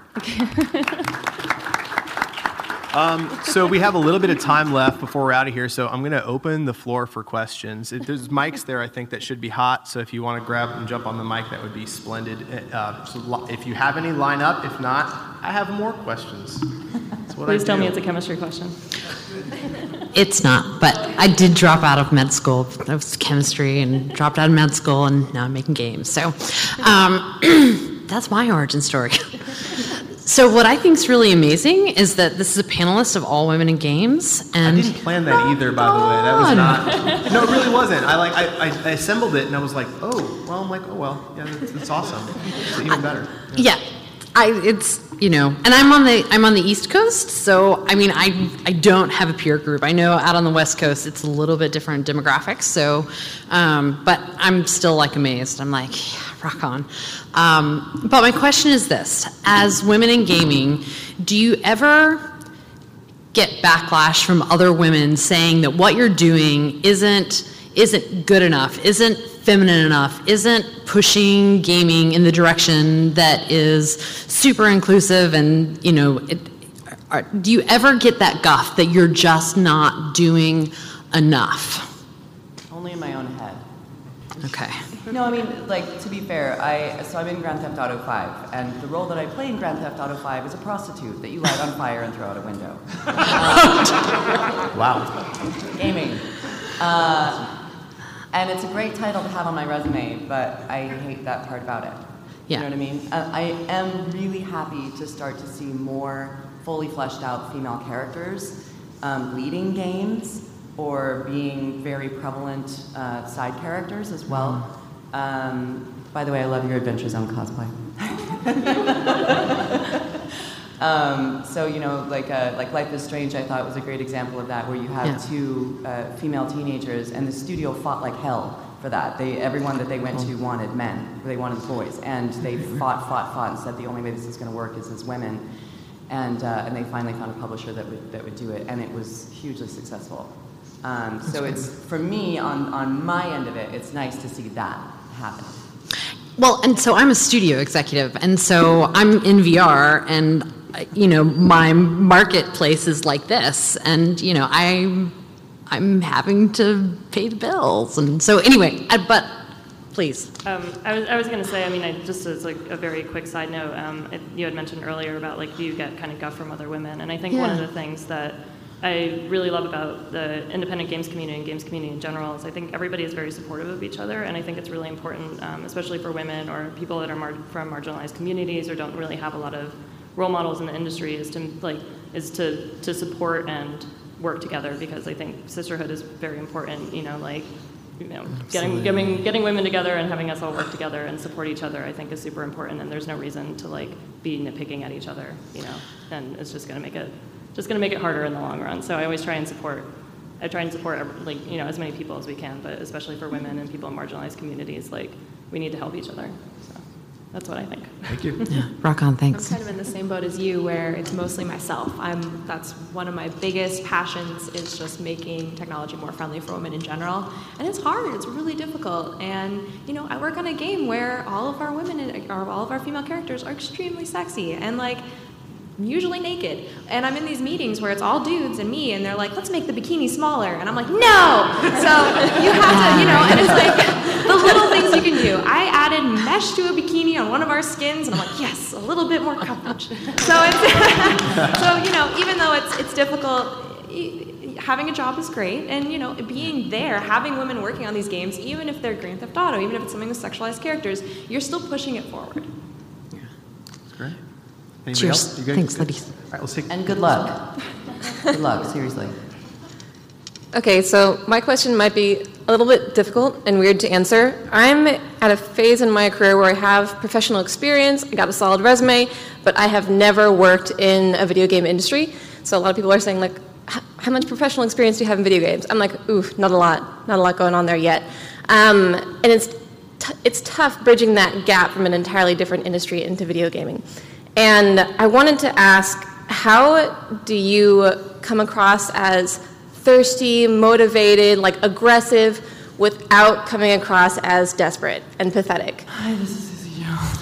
um, so we have a little bit of time left before we're out of here. So I'm going to open the floor for questions. If there's mics there, I think that should be hot. So if you want to grab and jump on the mic, that would be splendid. Uh, so li- if you have any, line up. If not, I have more questions. That's what Please I tell do. me it's a chemistry question. It's not, but I did drop out of med school. I was chemistry and dropped out of med school, and now I'm making games. So um, that's my origin story. So what I think is really amazing is that this is a panelist of all women in games, and I didn't plan that either, by the way. That was not. No, it really wasn't. I like I, I, I assembled it and I was like, oh, well, I'm like, oh well, yeah, that's, that's awesome. It's even better. Yeah. I it's you know, and I'm on the I'm on the East Coast, so I mean I I don't have a peer group. I know out on the West Coast it's a little bit different demographics, so um, but I'm still like amazed. I'm like, yeah, rock on. Um, but my question is this: as women in gaming, do you ever get backlash from other women saying that what you're doing isn't isn't good enough, isn't feminine enough, isn't pushing gaming in the direction that is super inclusive, and you know, it, are, do you ever get that guff that you're just not doing enough? Only in my own head. Okay. No, I mean, like, to be fair, I so I'm in Grand Theft Auto five, and the role that I play in Grand Theft Auto five is a prostitute that you light on fire and throw out a window. Wow. Gaming. Uh, And it's a great title to have on my resume, but I hate that part about it. Yeah. You know what I mean? Uh, I am really happy to start to see more fully fleshed out female characters um, leading games or being very prevalent uh, side characters as well. Um, by the way, I love your Adventure Zone cosplay. Um, so, you know, like uh, like Life is Strange, I thought was a great example of that, where you have yeah. two uh, female teenagers, and the studio fought like hell for that. They everyone that they went to wanted men, they wanted boys, and they fought, fought, fought, and said the only way this is going to work is as women, and uh, and they finally found a publisher that would that would do it, and it was hugely successful. Um, so it's for me on on my end of it, it's nice to see that happen. Well, and so I'm a studio executive, and so I'm in V R, and you know, my marketplace is like this, and you know, I'm I'm having to pay the bills, and so anyway, I, but please. Um, I was I was going to say, I mean, I, just as like a very quick side note, um, it, you had mentioned earlier about like, do you get kind of guff from other women, and I think Yeah. one of the things that I really love about the independent games community and games community in general is I think everybody is very supportive of each other, and I think it's really important, um, especially for women or people that are mar- from marginalized communities or don't really have a lot of role models in the industry, is to like is to to support and work together, because I think sisterhood is very important. You know, like you know, getting getting getting women together and having us all work together and support each other, I think is super important. And there's no reason to like be nitpicking at each other. You know, and it's just going to make it just going to make it harder in the long run. So I always try and support. I try and support like you know as many people as we can, but especially for women and people in marginalized communities, like we need to help each other. So that's what I think. Thank you. Yeah. Rock on, I'm thanks. kind of in the same boat as you, where it's mostly myself. I'm that's one of my biggest passions, is just making technology more friendly for women in general. And it's hard. It's really difficult. And you know, I work on a game where all of our women, or all of our female characters, are extremely sexy and like usually naked. And I'm in these meetings where it's all dudes and me, and they're like, let's make the bikini smaller. And I'm like, no! So you have to, you know, and it's like the little things you can do. I added mesh to a bikini on one of our skins, and I'm like, yes, a little bit more coverage. So it's, so, you know, even though it's it's difficult, having a job is great, and, you know, being there, having women working on these games, even if they're Grand Theft Auto, even if it's something with sexualized characters, you're still pushing it forward. Yeah, that's great. Anybody Cheers. else? You guys? Thanks, ladies. All right, let's take. And good luck. Good luck, seriously. Okay, so my question might be a little bit difficult and weird to answer. I'm at a phase in my career where I have professional experience, I got a solid resume, but I have never worked in a video game industry. So a lot of people are saying, like, how much professional experience do you have in video games? I'm like, ooh, not a lot. Not a lot going on there yet. Um, and it's t- it's tough bridging that gap from an entirely different industry into video gaming. And I wanted to ask, how do you come across as thirsty, motivated, like aggressive, without coming across as desperate and pathetic? Hi, this is Susie Jones.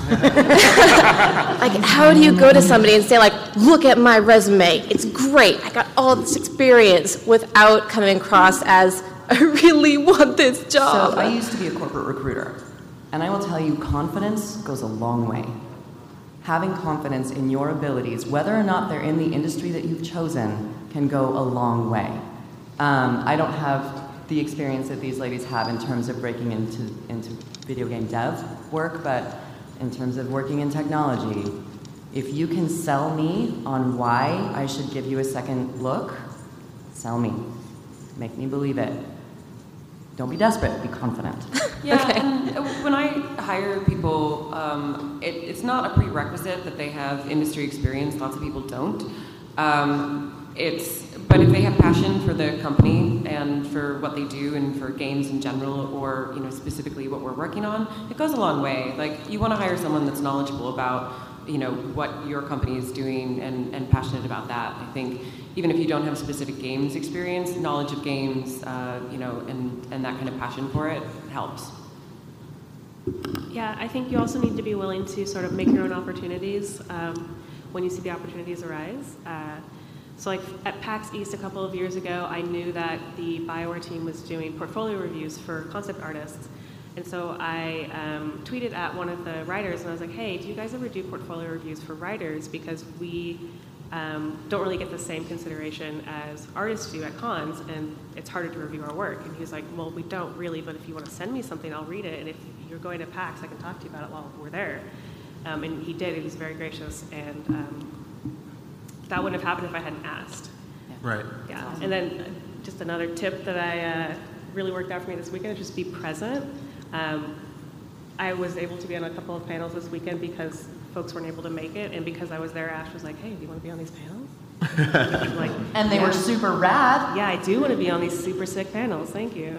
Like, how do you go to somebody and say, like, look at my resume, it's great, I got all this experience, without coming across as, I really want this job? So I used to be a corporate recruiter, and I will tell you, confidence goes a long way. Having confidence in your abilities, whether or not they're in the industry that you've chosen, can go a long way. Um, I don't have the experience that these ladies have in terms of breaking into, into video game dev work, but in terms of working in technology, If you can sell me on why I should give you a second look, sell me. Make me believe it. Don't be desperate, be confident. Yeah, and when I hire people, um, it, it's not a prerequisite that they have industry experience. Lots of people don't. Um, it's, but if they have passion for the company and for what they do and for games in general, or you know specifically what we're working on, it goes a long way. Like you want to hire someone that's knowledgeable about you know what your company is doing and, and passionate about that. I think even if you don't have specific games experience, knowledge of games, uh, you know, and, and that kind of passion for it helps. Yeah, I think you also need to be willing to sort of make your own opportunities um, when you see the opportunities arise. Uh, so like at PAX East a couple of years ago, I knew that the BioWare team was doing portfolio reviews for concept artists. And so I um, tweeted at one of the writers and I was like, hey, do you guys ever do portfolio reviews for writers? Because we um, don't really get the same consideration as artists do at cons, and it's harder to review our work. And he's like, well, we don't really, but if you want to send me something, I'll read it. And if you're going to PAX, I can talk to you about it while we're there. Um, and he did. He was very gracious. And um, that wouldn't have happened if I hadn't asked. Right. Yeah. And then uh, just another tip that I uh, really worked out for me this weekend is just be present. Um, I was able to be on a couple of panels this weekend because folks weren't able to make it, and because I was there, Ash was like, hey, do you want to be on these panels? Like, and they yeah. were super rad. Yeah, I do want to be on these super sick panels. Thank you.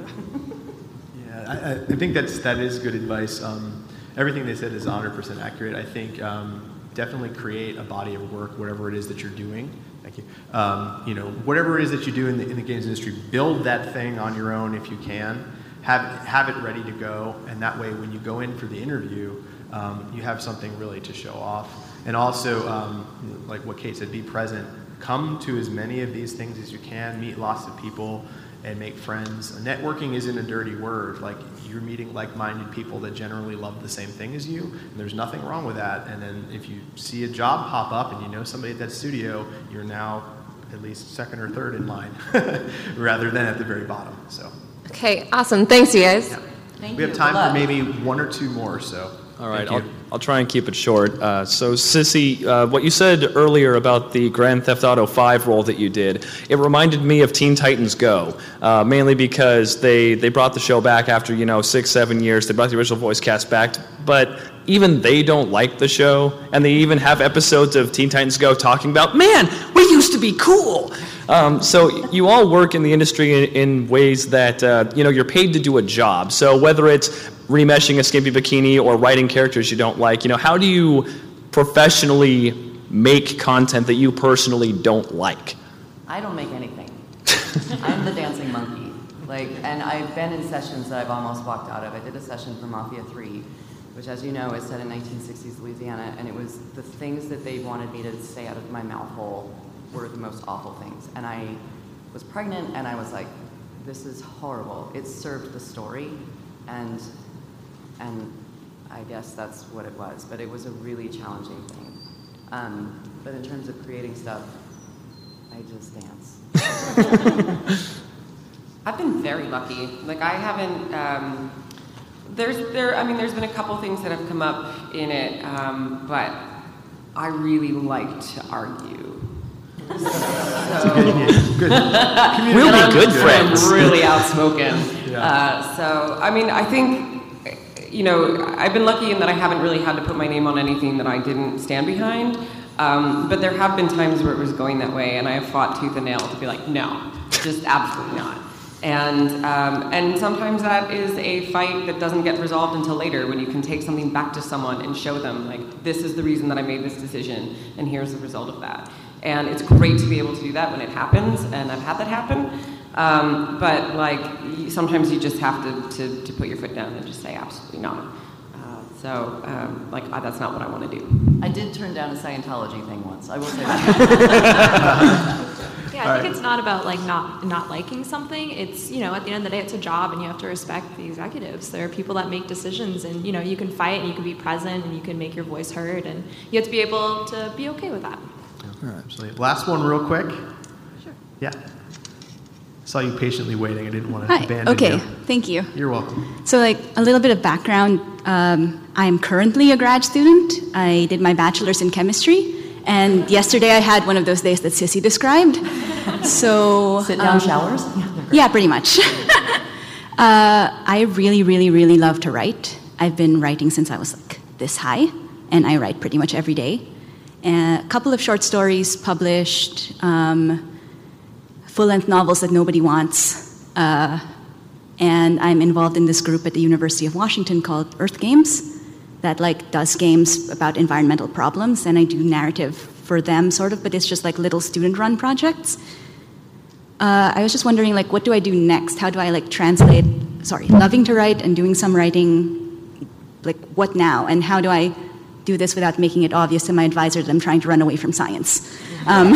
Yeah, I, I think that's that is good advice. Um, everything they said is one hundred percent accurate. I think um, definitely create a body of work, whatever it is that you're doing. Thank you. Um, you know, whatever it is that you do in the, in the games industry, build that thing on your own if you can. Have have it ready to go, and that way, when you go in for the interview, um, you have something really to show off. And also, um, like what Kate said, be present. Come to as many of these things as you can. Meet lots of people and make friends. Networking isn't a dirty word. Like you're meeting like-minded people that generally love the same thing as you, and there's nothing wrong with that. And then if you see a job pop up and you know somebody at that studio, you're now at least second or third in line, rather than at the very bottom. So. Okay, awesome. Thanks, you guys. Yeah. Thank we you. have time Good luck. for maybe one or two more, so. All right, thank I'll, you. I'll try and keep it short. Uh, so, Sissy, uh, what you said earlier about the Grand Theft Auto five role that you did, it reminded me of Teen Titans Go, uh, mainly because they, they brought the show back after, you know, six, seven years. They brought the original voice cast back, but even they don't like the show, and they even have episodes of Teen Titans Go talking about, man, we used to be cool. Um, so you all work in the industry in, in ways that, uh, you know, you're paid to do a job. So whether it's remeshing a skimpy bikini or writing characters you don't like, you know, how do you professionally make content that you personally don't like? I don't make anything. I'm the dancing monkey. Like, and I've been in sessions that I've almost walked out of. I did a session for Mafia three, which, as you know, is set in nineteen sixties Louisiana, and it was the things that they wanted me to say out of my mouth hole were the most awful things. And I was pregnant, and I was like, this is horrible. It served the story, and and I guess that's what it was. But it was a really challenging thing. Um, but in terms of creating stuff, I just dance. I've been very lucky. Like I haven't. Um, there's there. I mean, there's been a couple things that have come up in it, um, but I really like to argue. So, Good. We'll be good friends. I'm really outspoken. Yeah. Uh, so, I mean, I think, you know, I've been lucky in that I haven't really had to put my name on anything that I didn't stand behind. Um, but there have been times where it was going that way, and I have fought tooth and nail to be like, no, just absolutely not. And um, and sometimes that is a fight that doesn't get resolved until later, when you can take something back to someone and show them, like, this is the reason that I made this decision, and here's the result of that. And it's great to be able to do that when it happens, and I've had that happen. Um, but like sometimes you just have to, to, to put your foot down and just say absolutely not. Uh, so um, like uh, that's not what I want to do. I did turn down a Scientology thing once. I will say that. Yeah, I think it's not about like not not liking something. It's, you know, at the end of the day, it's a job, and you have to respect the executives. There are people that make decisions, and you know, you can fight and you can be present and you can make your voice heard, and you have to be able to be okay with that. All right, absolutely. Last one, real quick. Sure. Yeah. Saw you patiently waiting. I didn't want to Hi. abandon Okay. you. Thank you. You're welcome. So, like a little bit of background. Um, I am currently a grad student. I did my bachelor's in chemistry, and yesterday I had one of those days that Sissy described. So Sit down um, showers? Yeah, pretty much. uh, I really, really, really love to write. I've been writing since I was like this high, and I write pretty much every day. And a couple of short stories published, um, full-length novels that nobody wants, uh, and I'm involved in this group at the University of Washington called Earth Games that like does games about environmental problems, and I do narrative for them, sort of, but it's just like little student-run projects. Uh, I was just wondering, like, what do I do next? How do I like translate? Sorry, loving to write and doing some writing. Like, what now? And how do I do this without making it obvious to my advisor that I'm trying to run away from science? Um,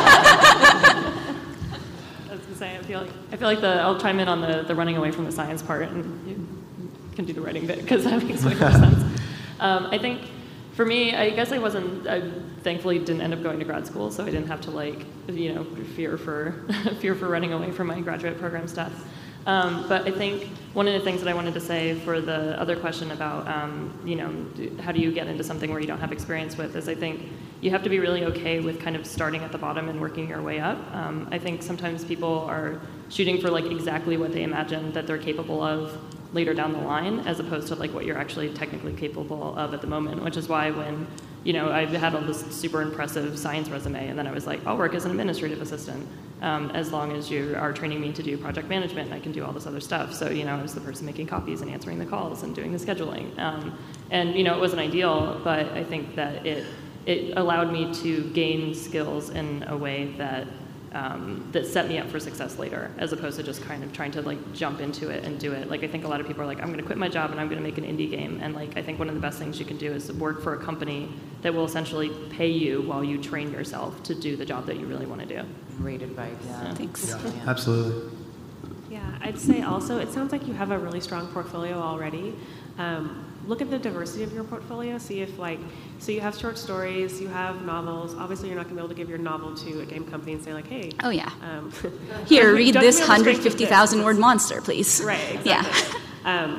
I was gonna say, I feel like I feel like the I'll chime in on the, the running away from the science part, and you can do the writing bit because that makes way more sense. Um, I think for me, I guess I wasn't. I thankfully didn't end up going to grad school, so I didn't have to like you know fear for fear for running away from my graduate program stuff. Um, but I think one of the things that I wanted to say for the other question about, um, you know, how do you get into something where you don't have experience with is I think you have to be really okay with kind of starting at the bottom and working your way up. Um, I think sometimes people are shooting for like exactly what they imagine that they're capable of later down the line, as opposed to like what you're actually technically capable of at the moment, which is why when, you know, I had all this super impressive science resume, and then I was like, I'll work as an administrative assistant, um, as long as you are training me to do project management, and I can do all this other stuff. So, you know, I was the person making copies and answering the calls and doing the scheduling. Um, and, you know, it wasn't ideal, but I think that it, it allowed me to gain skills in a way that Um, that set me up for success later, as opposed to just kind of trying to like jump into it and do it. Like I think a lot of people are like, I'm going to quit my job and I'm going to make an indie game. And like I think one of the best things you can do is work for a company that will essentially pay you while you train yourself to do the job that you really want to do. Great advice. Yeah. Thanks. Yeah, absolutely. Yeah, I'd say also it sounds like you have a really strong portfolio already. Um, look at the diversity of your portfolio. See if like, so you have short stories, you have novels. Obviously, you're not going to be able to give your novel to a game company and say like, hey. Oh yeah. Um, Here, read don't this give me all the one hundred strength of fifty this. thousand word monster, please. Right, exactly. Yeah. Um,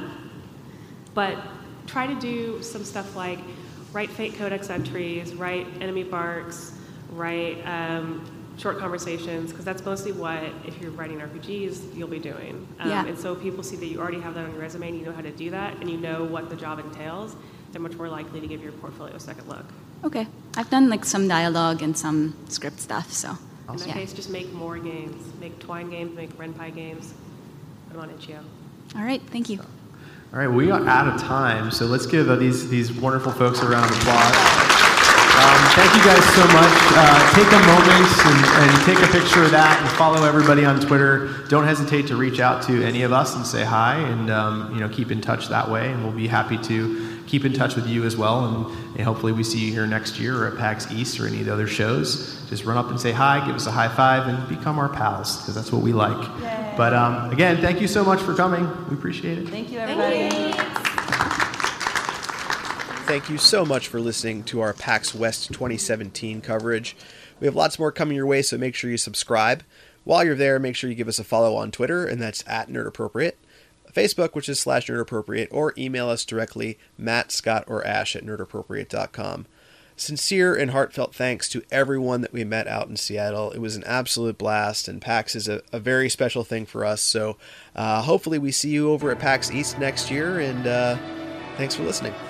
but try to do some stuff like write Fate Codex entries, write enemy barks, write um, short conversations, because that's mostly what, if you're writing R P Gs, you'll be doing. Um, Yeah. And so if people see that you already have that on your resume and you know how to do that and you know what the job entails, they're much more likely to give your portfolio a second look. Okay. I've done like some dialogue and some script stuff, so. In that yeah. case, just make more games. Make Twine games, make Ren'Py games. I'm on itch.io. All right. Thank you. All right, we are out of time, so let's give uh, these these wonderful folks a round of applause. Um, thank you guys so much. Uh, take a moment and, and take a picture of that, and follow everybody on Twitter. Don't hesitate to reach out to any of us and say hi, and um, you know, keep in touch that way. And we'll be happy to keep in touch with you as well. And, and hopefully, we see you here next year, or at PAX East, or any of the other shows. Just run up and say hi, give us a high five, and become our pals, because that's what we like. Yay. But um, again, thank you so much for coming. We appreciate it. Thank you, everybody. Thank you. Thank you so much for listening to our PAX West twenty seventeen coverage. We have lots more coming your way, so make sure you subscribe. While you're there, make sure you give us a follow on Twitter, and that's at NerdAppropriate. Facebook, which is slash NerdAppropriate, or email us directly, Matt, Scott, or Ash at nerdappropriate dot com. Sincere and heartfelt thanks to everyone that we met out in Seattle. It was an absolute blast, and PAX is a, a very special thing for us. So uh, hopefully we see you over at PAX East next year, and uh, thanks for listening.